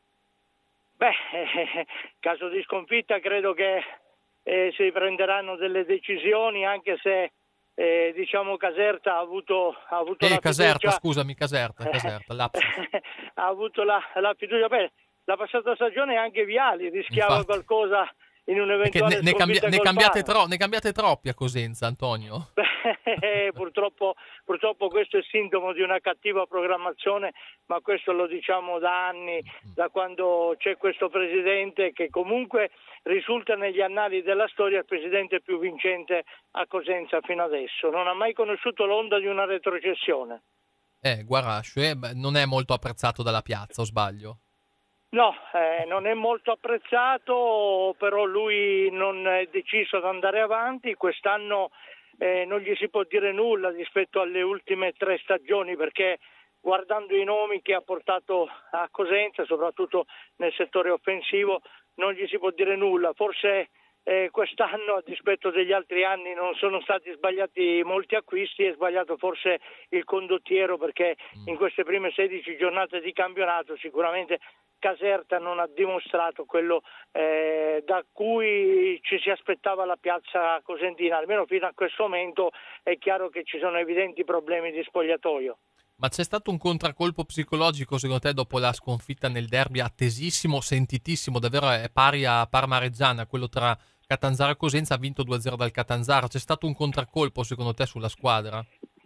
Caso di sconfitta credo che si prenderanno delle decisioni, anche se diciamo Caserta ha avuto la Caserta, fiducia. Scusami, Caserta, lapsus. Ha avuto la fiducia. La passata stagione anche Viali rischiava qualcosa in un eventuale sconfitta ne cambiate troppi a Cosenza, Antonio. Purtroppo questo è sintomo di una cattiva programmazione, ma questo lo diciamo da anni, da quando c'è questo presidente che comunque risulta negli annali della storia il presidente più vincente a Cosenza fino adesso. Non ha mai conosciuto l'onda di una retrocessione. Guarascio, non è molto apprezzato dalla piazza, o sbaglio? No, non è molto apprezzato, però lui non è deciso ad andare avanti. Quest'anno non gli si può dire nulla rispetto alle ultime 3 stagioni, perché guardando i nomi che ha portato a Cosenza, soprattutto nel settore offensivo, non gli si può dire nulla. Forse quest'anno, a dispetto degli altri anni, non sono stati sbagliati molti acquisti, è sbagliato forse il condottiero, perché in queste prime 16 giornate di campionato sicuramente Caserta non ha dimostrato quello da cui ci si aspettava la piazza cosentina. Almeno fino a questo momento è chiaro che ci sono evidenti problemi di spogliatoio. Ma c'è stato un contraccolpo psicologico secondo te dopo la sconfitta nel derby attesissimo, sentitissimo, davvero è pari a Parma-Reggiana, quello tra Catanzaro e Cosenza, ha vinto 2-0 dal Catanzaro. C'è stato un contraccolpo secondo te sulla squadra?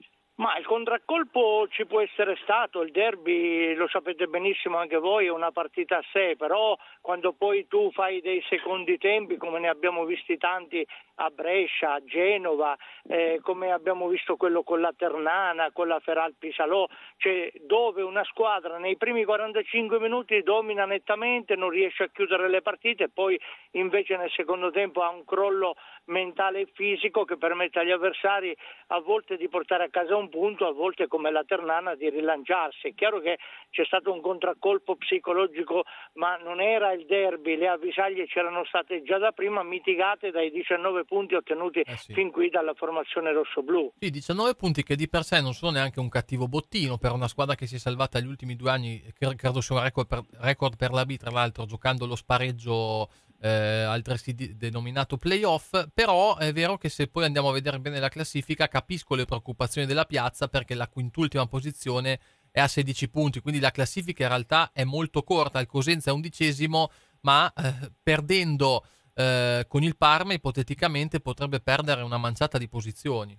Ma il contraccolpo ci può essere stato, il derby lo sapete benissimo anche voi, è una partita a sé, però quando poi tu fai dei secondi tempi, come ne abbiamo visti tanti a Brescia, a Genova, come abbiamo visto quello con la Ternana, con la Feralpi Salò, cioè dove una squadra nei primi 45 minuti domina nettamente, non riesce a chiudere le partite e poi invece nel secondo tempo ha un crollo mentale e fisico che permette agli avversari a volte di portare a casa un punto, a volte come la Ternana di rilanciarsi. È chiaro che c'è stato un contraccolpo psicologico, ma non era il derby, le avvisaglie c'erano state già da prima, mitigate dai 19 punti ottenuti fin qui dalla formazione rossoblù. Sì, 19 punti che di per sé non sono neanche un cattivo bottino per una squadra che si è salvata gli ultimi 2 anni, che credo sia un record per la B, tra l'altro giocando lo spareggio altresì denominato playoff. Però è vero che se poi andiamo a vedere bene la classifica capisco le preoccupazioni della piazza, perché la quintultima posizione è a 16 punti, quindi la classifica in realtà è molto corta. Il Cosenza è 11°, ma perdendo con il Parma ipoteticamente potrebbe perdere una manciata di posizioni.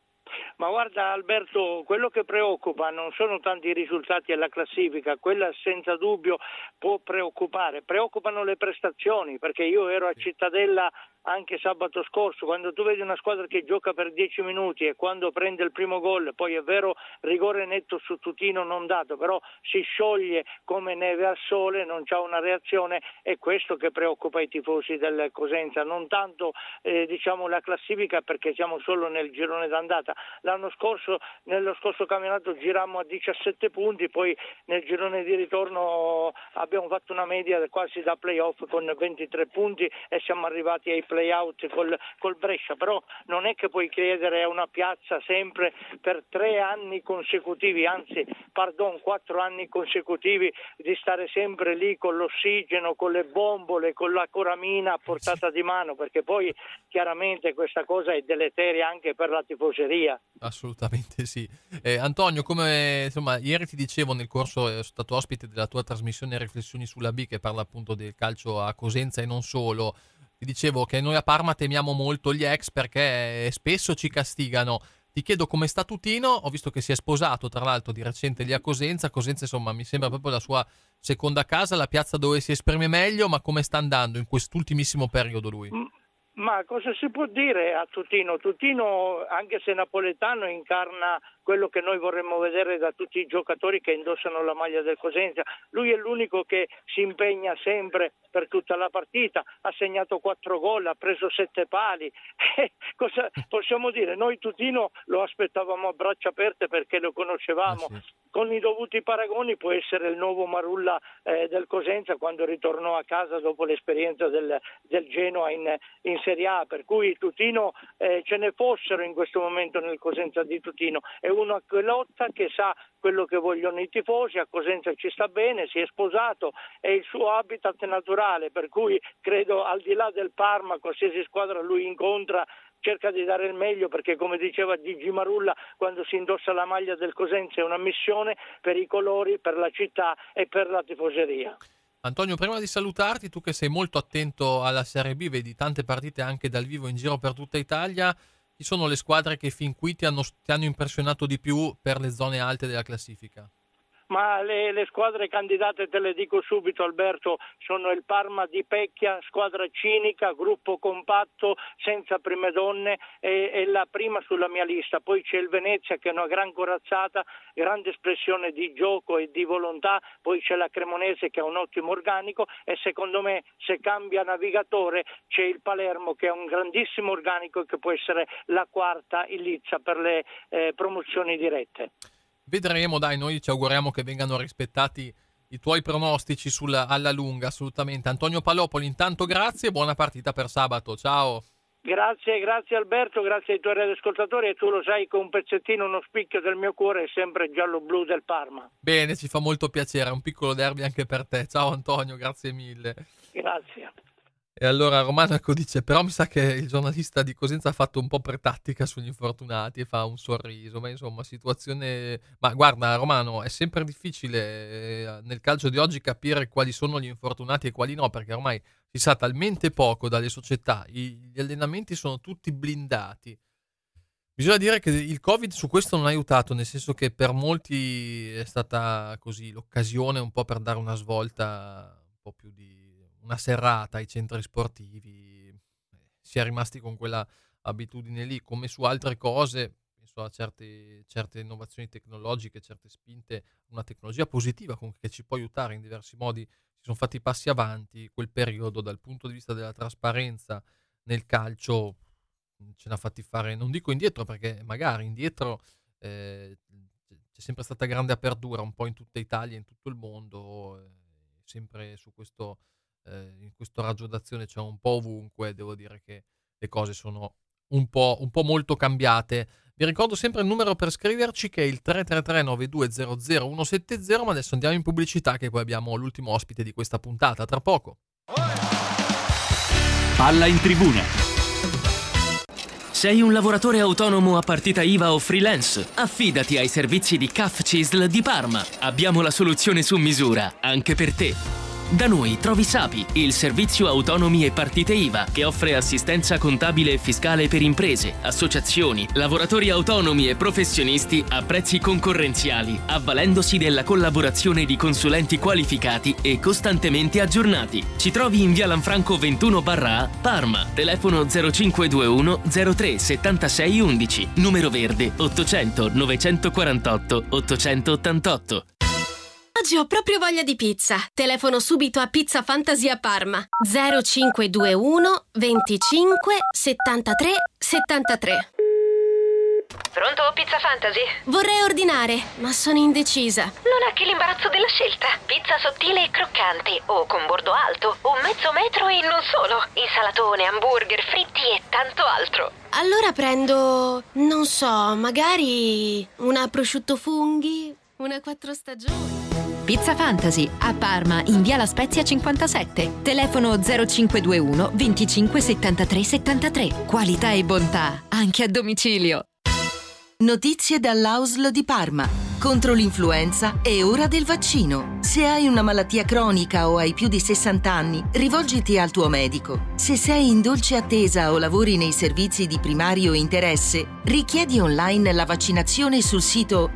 Ma guarda Alberto, quello che preoccupa non sono tanti i risultati alla classifica, quella senza dubbio può preoccupare, preoccupano le prestazioni, perché io ero a Cittadella anche sabato scorso, quando tu vedi una squadra che gioca per 10 minuti e quando prende il primo gol, poi è vero rigore netto su Tutino non dato, però si scioglie come neve al sole, non c'ha una reazione, è questo che preoccupa i tifosi del Cosenza, non tanto diciamo la classifica, perché siamo solo nel girone d'andata. L'anno scorso, nello scorso campionato girammo a 17 punti, poi nel girone di ritorno abbiamo fatto una media quasi da playoff con 23 punti e siamo arrivati ai play-out col Brescia, però non è che puoi credere a una piazza sempre per 3 anni consecutivi, anzi, 4 anni consecutivi di stare sempre lì con l'ossigeno, con le bombole, con la coramina a portata di mano, perché poi chiaramente questa cosa è deleteria anche per la tifoseria. Assolutamente sì. Antonio, come insomma ieri ti dicevo nel corso, sono stato ospite della tua trasmissione Riflessioni sulla B, che parla appunto del calcio a Cosenza e non solo. Ti dicevo che noi a Parma temiamo molto gli ex perché spesso ci castigano. Ti chiedo come sta Tutino, ho visto che si è sposato tra l'altro di recente lì a Cosenza. Cosenza insomma mi sembra proprio la sua seconda casa, la piazza dove si esprime meglio, ma come sta andando in quest'ultimissimo periodo lui? Ma cosa si può dire a Tutino? Tutino, anche se napoletano, incarna quello che noi vorremmo vedere da tutti i giocatori che indossano la maglia del Cosenza. Lui è l'unico che si impegna sempre per tutta la partita, ha segnato 4 gol, ha preso 7 pali. Cosa possiamo dire? Noi Tutino lo aspettavamo a braccia aperte perché lo conoscevamo. Con i dovuti paragoni può essere il nuovo Marulla del Cosenza quando ritornò a casa dopo l'esperienza del Genoa in Serie A, per cui Tutino ce ne fossero in questo momento nel Cosenza di Tutino. È uno che lotta, che sa quello che vogliono i tifosi, a Cosenza ci sta bene, si è sposato, è il suo habitat naturale, per cui credo al di là del Parma, qualsiasi squadra lui incontra cerca di dare il meglio, perché come diceva Gigi Marulla, quando si indossa la maglia del Cosenza è una missione per i colori, per la città e per la tifoseria. Antonio, prima di salutarti, tu che sei molto attento alla Serie B, vedi tante partite anche dal vivo in giro per tutta Italia, chi sono le squadre che fin qui ti hanno impressionato di più per le zone alte della classifica? ma le squadre candidate, te le dico subito Alberto, sono il Parma di Pecchia, squadra cinica, gruppo compatto, senza prime donne, è la prima sulla mia lista. Poi c'è il Venezia che è una gran corazzata, grande espressione di gioco e di volontà, poi c'è la Cremonese che ha un ottimo organico e secondo me se cambia navigatore c'è il Palermo che ha un grandissimo organico e che può essere la quarta in lizza per le promozioni dirette. Vedremo, dai, noi ci auguriamo che vengano rispettati i tuoi pronostici alla lunga, assolutamente. Antonio Palopoli, intanto grazie e buona partita per sabato, ciao. Grazie Alberto, grazie ai tuoi radioascoltatori e tu lo sai che un pezzettino, uno spicchio del mio cuore è sempre giallo-blu del Parma. Bene, ci fa molto piacere, un piccolo derby anche per te. Ciao Antonio, grazie mille. Grazie. E allora Romanaco dice, però mi sa che il giornalista di Cosenza ha fatto un po' per tattica sugli infortunati e fa un sorriso, ma insomma situazione... Ma guarda Romano, è sempre difficile nel calcio di oggi capire quali sono gli infortunati e quali no, perché ormai si sa talmente poco dalle società, gli allenamenti sono tutti blindati. Bisogna dire che il Covid su questo non ha aiutato, nel senso che per molti è stata così l'occasione un po' per dare una svolta, un po' più di una serrata ai centri sportivi, si è rimasti con quella abitudine lì, come su altre cose, penso a certe innovazioni tecnologiche, certe spinte, una tecnologia positiva comunque che ci può aiutare in diversi modi, si sono fatti passi avanti, quel periodo dal punto di vista della trasparenza nel calcio ce n'ha fatti fare, non dico indietro perché magari indietro c'è sempre stata grande apertura un po' in tutta Italia, in tutto il mondo, sempre su questo in questo raggio d'azione c'è un po' ovunque. Devo dire che le cose sono un po' molto cambiate. Vi ricordo sempre il numero per scriverci che è il 333-9200-170, ma adesso andiamo in pubblicità che poi abbiamo l'ultimo ospite di questa puntata, tra poco. Palla in tribuna. Sei un lavoratore autonomo a partita IVA o freelance? Affidati ai servizi di CAF CISL di Parma. Abbiamo la soluzione su misura, anche per te. Da noi trovi SAPI, il servizio autonomi e partite IVA, che offre assistenza contabile e fiscale per imprese, associazioni, lavoratori autonomi e professionisti a prezzi concorrenziali, avvalendosi della collaborazione di consulenti qualificati e costantemente aggiornati. Ci trovi in via Lanfranco 21/A, Parma, telefono 0521 03 76 11, numero verde 800 948 888. Oggi ho proprio voglia di pizza. Telefono subito a Pizza Fantasia Parma 0521 25 73 73. Pronto, Pizza Fantasy? Vorrei ordinare, ma sono indecisa. Non ha che l'imbarazzo della scelta. Pizza sottile e croccante, o con bordo alto, o mezzo metro e non solo. Insalatone, hamburger, fritti e tanto altro. Allora prendo, non so, magari una prosciutto funghi, una 4 stagioni. Pizza Fantasy a Parma in via La Spezia 57. Telefono 0521 25 73 73. Qualità e bontà anche a domicilio. Notizie dall'AUSL di Parma. Contro l'influenza è ora del vaccino. Se hai una malattia cronica o hai più di 60 anni, rivolgiti al tuo medico. Se sei in dolce attesa o lavori nei servizi di primario interesse, richiedi online la vaccinazione sul sito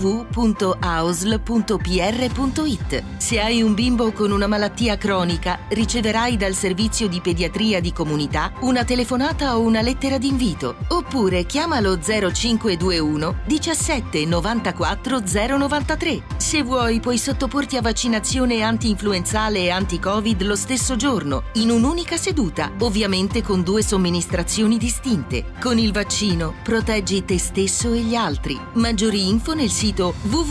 www.ausl.pr.it. Se hai un bimbo con una malattia cronica, riceverai dal servizio di pediatria di comunità una telefonata o una lettera d'invito. Oppure chiamalo 0521 17 94 093. Se vuoi, puoi sottoporti a vaccinazione anti-influenzale e anti-Covid lo stesso giorno, in un'unica seduta, ovviamente con 2 somministrazioni distinte. Con il vaccino proteggi te stesso e gli altri. Maggiori info nel sito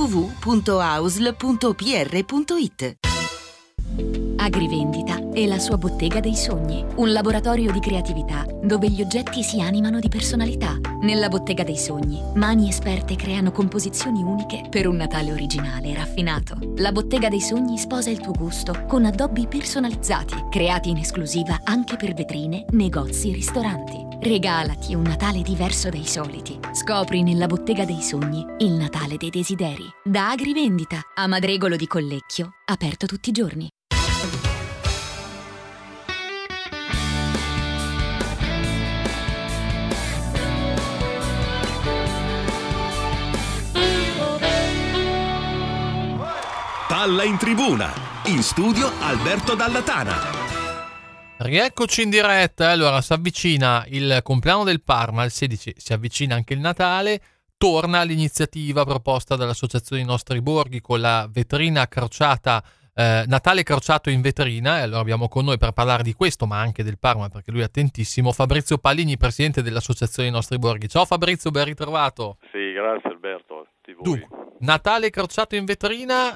www.ausl.pr.it. Agrivendita è la sua bottega dei sogni, un laboratorio di creatività dove gli oggetti si animano di personalità. Nella bottega dei sogni, mani esperte creano composizioni uniche per un Natale originale e raffinato. La bottega dei sogni sposa il tuo gusto con addobbi personalizzati, creati in esclusiva anche per vetrine, negozi e ristoranti. Regalati un Natale diverso dai soliti. Scopri nella bottega dei sogni il Natale dei desideri. Da Agrivendita a Madregolo di Collecchio, aperto tutti i giorni. Palla in tribuna. In studio Alberto Dallatana. Rieccoci in diretta. Allora, si avvicina il compleanno del Parma, il 16, si avvicina anche il Natale. Torna l'iniziativa proposta dall'Associazione I Nostri Borghi con la vetrina crociata, Natale crociato in vetrina. E allora abbiamo con noi per parlare di questo, ma anche del Parma, perché lui è attentissimo, Fabrizio Pallini, presidente dell'Associazione I Nostri Borghi. Ciao Fabrizio, ben ritrovato. Sì, grazie Alberto. Dunque, Natale crociato in vetrina,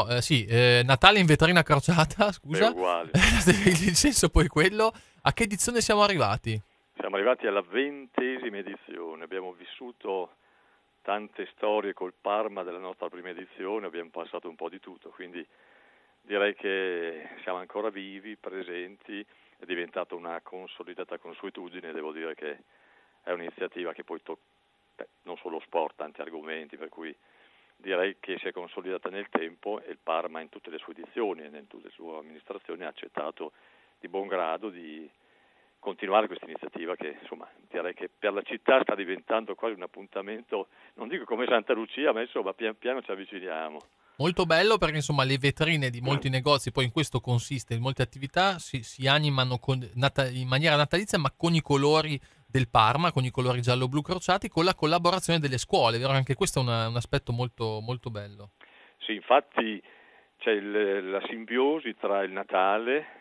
Natale in vetrina crociata, scusa. È uguale. Il senso poi quello. A che edizione siamo arrivati? Siamo arrivati alla 20ª edizione, abbiamo vissuto tante storie col Parma della nostra prima edizione, abbiamo passato un po' di tutto, quindi direi che siamo ancora vivi, presenti, è diventata una consolidata consuetudine. Devo dire che è un'iniziativa che poi non solo sport, tanti argomenti, per cui direi che si è consolidata nel tempo, e il Parma in tutte le sue edizioni e in tutte le sue amministrazioni ha accettato di buon grado di continuare questa iniziativa che, insomma, direi che per la città sta diventando quasi un appuntamento, non dico come Santa Lucia, ma insomma pian piano ci avviciniamo. Molto bello, perché insomma le vetrine di molti negozi, poi in questo consiste, in molte attività si animano in maniera natalizia, ma con i colori del Parma, con i colori giallo-blu crociati, con la collaborazione delle scuole, vero? Anche questo è un aspetto molto, molto bello. Sì, infatti c'è la simbiosi tra il Natale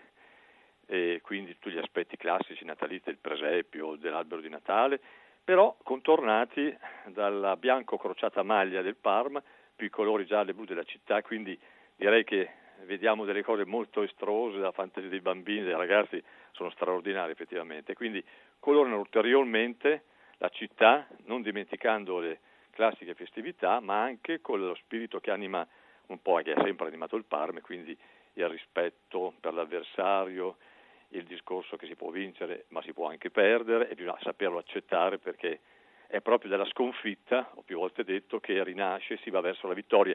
e quindi tutti gli aspetti classici natalizi, il presepio, dell'albero di Natale, però contornati dalla bianco crociata maglia del Parma, più i colori giallo e blu della città, quindi direi che vediamo delle cose molto estrose, la fantasia dei bambini, dei ragazzi sono straordinarie effettivamente, quindi colorano ulteriormente la città, non dimenticando le classiche festività, ma anche con lo spirito che anima un po', che ha sempre animato il Parma, quindi il rispetto per l'avversario, il discorso che si può vincere ma si può anche perdere e bisogna saperlo accettare, perché è proprio dalla sconfitta, ho più volte detto, che rinasce e si va verso la vittoria.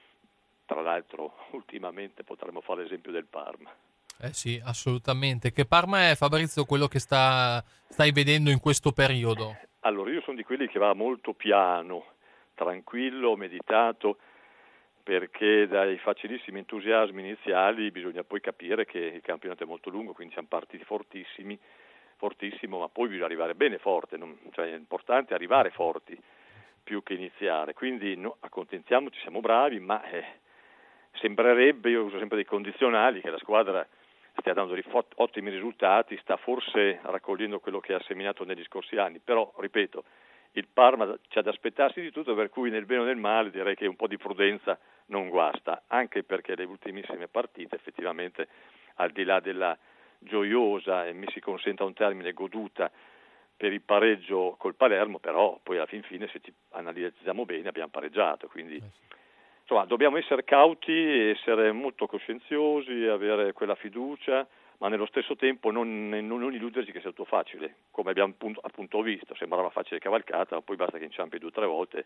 Tra l'altro ultimamente potremmo fare l'esempio del Parma. Sì, assolutamente. Che Parma è, Fabrizio, quello che stai vedendo in questo periodo? Allora, io sono di quelli che va molto piano, tranquillo, meditato, perché dai facilissimi entusiasmi iniziali bisogna poi capire che il campionato è molto lungo, quindi siamo partiti fortissimo, ma poi bisogna arrivare bene forte, cioè è importante arrivare forti più che iniziare, quindi accontentiamoci, siamo bravi, ma sembrerebbe, io uso sempre dei condizionali, che la squadra stia dando ottimi risultati, sta forse raccogliendo quello che ha seminato negli scorsi anni, però ripeto, il Parma c'è da aspettarsi di tutto, per cui nel bene o nel male direi che un po' di prudenza non guasta, anche perché le ultimissime partite effettivamente, al di là della gioiosa e mi si consenta un termine goduta per il pareggio col Palermo, però poi alla fine se ci analizziamo bene abbiamo pareggiato, quindi insomma dobbiamo essere cauti, essere molto coscienziosi, avere quella fiducia, ma nello stesso tempo non illuderci che sia tutto facile, come abbiamo appunto visto, sembrava facile cavalcata, ma poi basta che inciampi 2 o 3 volte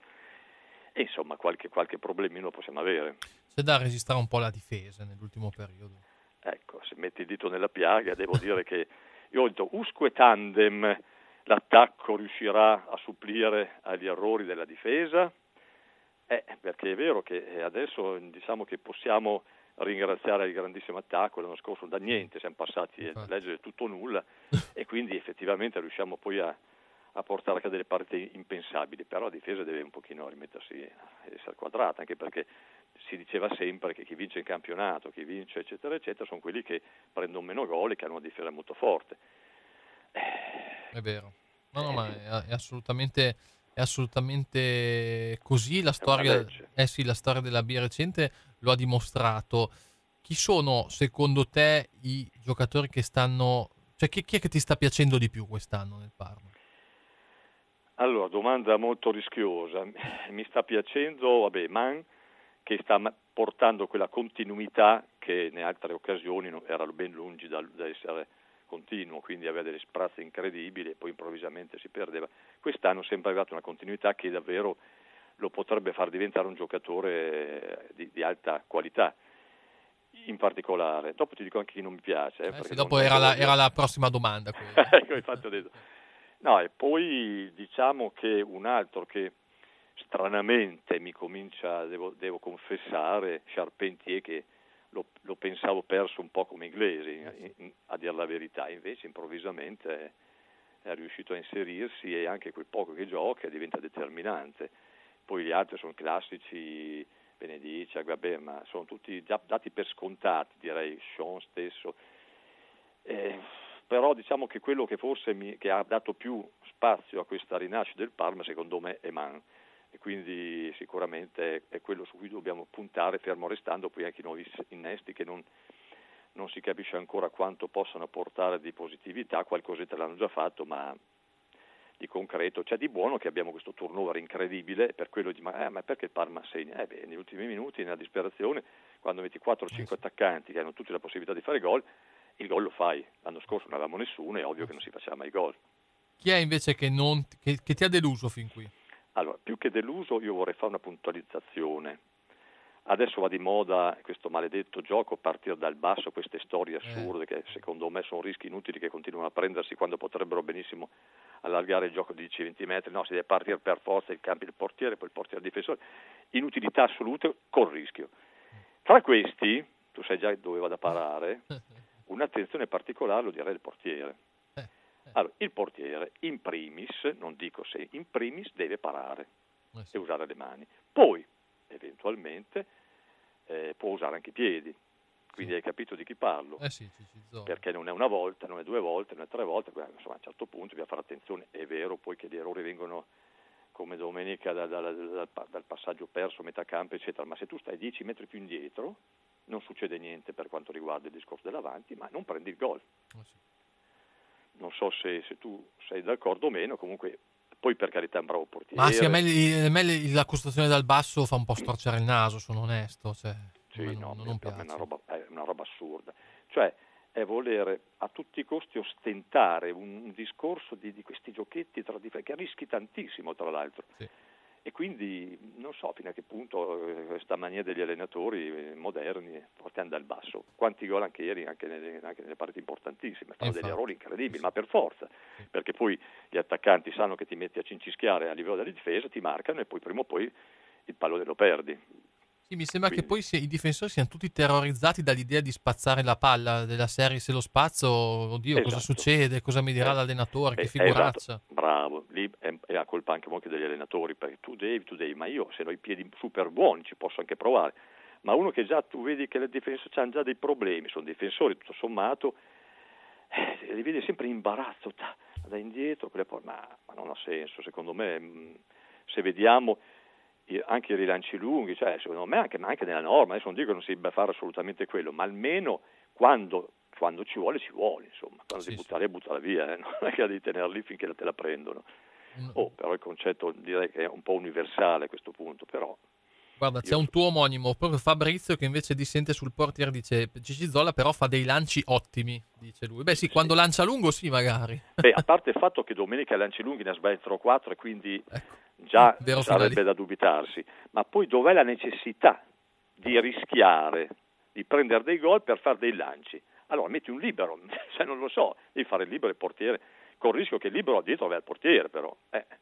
e insomma qualche problemino lo possiamo avere. C'è da registrare un po' la difesa nell'ultimo periodo. Ecco, se metti il dito nella piaga, devo dire che io ho detto usque tandem, l'attacco riuscirà a supplire agli errori della difesa, perché è vero che adesso diciamo che possiamo ringraziare il grandissimo attacco. L'anno scorso da niente siamo passati a leggere tutto nulla e quindi effettivamente riusciamo poi a portare a cadere partite impensabili, però la difesa deve un pochino rimettersi, essere quadrata, anche perché si diceva sempre che chi vince il campionato, chi vince eccetera eccetera, sono quelli che prendono meno gol e che hanno una difesa molto forte. È vero, no, ma è assolutamente così. La storia, la storia della B recente lo ha dimostrato. Chi sono secondo te i giocatori che stanno, cioè chi è che ti sta piacendo di più quest'anno nel Parma? Allora, domanda molto rischiosa. Mi sta piacendo, Man, che sta portando quella continuità che in altre occasioni era ben lungi da essere continuo, quindi aveva delle sprazze incredibili e poi improvvisamente si perdeva. Quest'anno sembra arrivata una continuità che davvero lo potrebbe far diventare un giocatore di alta qualità. In particolare, dopo ti dico anche chi non mi piace. Sì, dopo era la prossima domanda. Ecco, infatti ho detto. No, e poi diciamo che un altro che stranamente mi comincia, devo confessare, Charpentier, che lo pensavo perso un po' come inglesi, a dire la verità, invece improvvisamente è riuscito a inserirsi e anche quel poco che gioca diventa determinante. Poi gli altri sono classici, Benedice, vabbè, ma sono tutti già dati per scontati, direi, Sean stesso. Però diciamo che quello che forse che ha dato più spazio a questa rinascita del Parma, secondo me, è Man. E quindi sicuramente è quello su cui dobbiamo puntare, fermo restando poi anche i nuovi innesti che non si capisce ancora quanto possano portare di positività, qualcosetta l'hanno già fatto, ma di concreto c'è di buono che abbiamo questo turnover incredibile, per quello ma perché il Parma segna? Negli ultimi minuti, nella disperazione, quando metti 4 o 5 attaccanti che hanno tutti la possibilità di fare gol, il gol lo fai. L'anno scorso non avevamo nessuno, è ovvio che non si faceva mai gol. Chi è invece che ti ha deluso fin qui? Allora, più che deluso, io vorrei fare una puntualizzazione. Adesso va di moda questo maledetto gioco, partire dal basso, queste storie assurde che secondo me sono rischi inutili che continuano a prendersi quando potrebbero benissimo allargare il gioco di 10-20 metri. No, si deve partire per forza il campo del portiere, poi il portiere difensore. Inutilità assolute col rischio. Tra questi, tu sai già dove vado a parare, un'attenzione particolare lo direi il portiere. Allora, il portiere in primis, non dico se, in primis deve parare e usare le mani. Poi, eventualmente, può usare anche i piedi. Quindi hai capito di chi parlo? Perché non è una volta, non è 2 volte, non è 3 volte, insomma a un certo punto bisogna fare attenzione. È vero poi che gli errori vengono come domenica dal passaggio perso a metà campo, eccetera, ma se tu stai 10 metri più indietro non succede niente per quanto riguarda il discorso dell'avanti, ma non prendi il gol. Non so se tu sei d'accordo o meno, comunque poi per carità è un bravo portiere. Ma sì, a me la costruzione dal basso fa un po' storcere il naso, sono onesto. Cioè, non piace. È una roba assurda. Cioè è volere a tutti i costi ostentare un discorso di questi giochetti che rischi tantissimo tra l'altro. Sì. E quindi non so fino a che punto questa mania degli allenatori moderni portando dal basso. Quanti gol anche ieri, anche nelle partite importantissime, fanno degli errori incredibili, ma per forza, perché poi gli attaccanti sanno che ti metti a cincischiare a livello della difesa, ti marcano e poi prima o poi il pallone lo perdi. Sì, mi sembra che poi i difensori siano tutti terrorizzati dall'idea di spazzare la palla della serie. Se lo spazzo, oddio, cosa succede? Cosa mi dirà l'allenatore? Che figuraccia. Esatto. Bravo, lì è la colpa anche molto degli allenatori, perché tu devi, ma io se ho i piedi super buoni ci posso anche provare. Ma uno che già tu vedi che le difese hanno già dei problemi, sono difensori tutto sommato, li vedi sempre in imbarazzo da indietro, ma non ha senso, secondo me. Se vediamo anche i rilanci lunghi, cioè secondo me anche nella norma, adesso non dico che non si debba fare assolutamente quello, ma almeno quando ci vuole, insomma, quando si buttala via, non è che devi tenerli finché te la prendono. Però il concetto direi che è un po' universale a questo punto, però. Guarda, c'è un tuo omonimo, proprio Fabrizio, che invece dissente sul portiere, dice Gigi Zola però fa dei lanci ottimi, dice lui. Beh sì, quando lancia lungo sì, magari. A parte il fatto che domenica lanci lunghi ne ha sbagliato 3 o 4 e quindi già sarebbe da dubitarsi, ma poi dov'è la necessità di rischiare di prendere dei gol per fare dei lanci? Allora metti un libero, se non lo so, devi fare il libero e il portiere, col rischio che il libero dietro aveva il portiere però.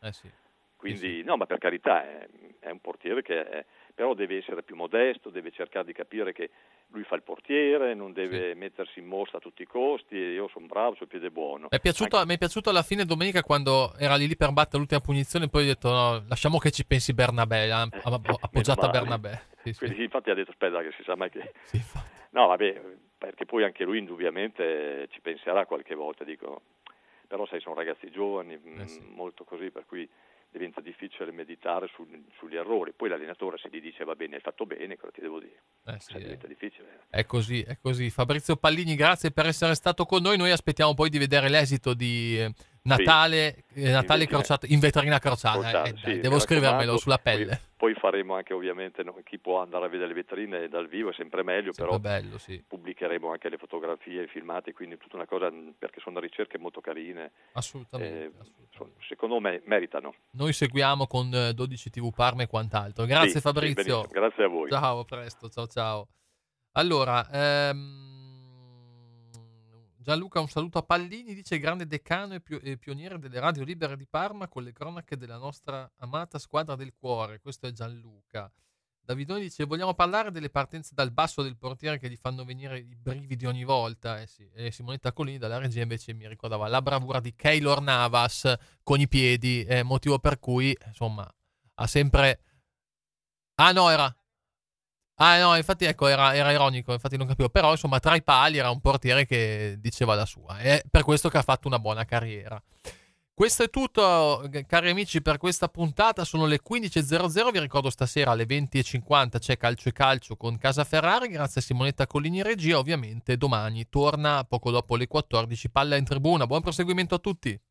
Quindi no, ma per carità è un portiere che però deve essere più modesto, deve cercare di capire che lui fa il portiere, non deve mettersi in mostra a tutti i costi, e io sono bravo, sul piede buono. Mi è piaciuto alla fine domenica quando era lì per battere l'ultima punizione, poi ho detto no, lasciamo che ci pensi Bernabé, appoggiata a Bernabé. Quindi infatti ha detto aspetta che si sa mai che... No vabbè, perché poi anche lui indubbiamente ci penserà qualche volta, dico, però sai sono ragazzi giovani, molto così, per cui diventa difficile meditare sugli errori. Poi l'allenatore se gli dice va bene, hai fatto bene, cosa ti devo dire? Diventa difficile. È così. Fabrizio Pallini, grazie per essere stato con noi. Noi aspettiamo poi di vedere l'esito di Natale crociato in vetrina crociata. Devo scrivermelo sulla pelle. Poi faremo anche ovviamente chi può andare a vedere le vetrine dal vivo è sempre meglio, sempre però bello, pubblicheremo anche le fotografie, i filmati, quindi tutta una cosa, perché sono ricerche molto carine. Assolutamente. Secondo me meritano. Noi seguiamo con 12 TV Parma e quant'altro. Grazie Fabrizio. Grazie a voi. Ciao, a presto. Ciao. Allora, Gianluca, un saluto a Pallini, dice grande decano e pioniere delle radio libere di Parma con le cronache della nostra amata squadra del cuore. Questo è Gianluca. Davidoni dice vogliamo parlare delle partenze dal basso del portiere che gli fanno venire i brividi ogni volta. Sì. E Simonetta Colini dalla regia invece mi ricordava la bravura di Keylor Navas con i piedi, motivo per cui insomma ha sempre... infatti ecco, era ironico, infatti non capivo, però insomma tra i pali era un portiere che diceva la sua, è per questo che ha fatto una buona carriera. Questo è tutto, cari amici, per questa puntata. Sono le 15.00, vi ricordo stasera alle 20.50 c'è Calcio e Calcio con Casa Ferrari, grazie a Simonetta Collini in regia. Ovviamente domani torna poco dopo le 14 Palla in Tribuna. Buon proseguimento a tutti.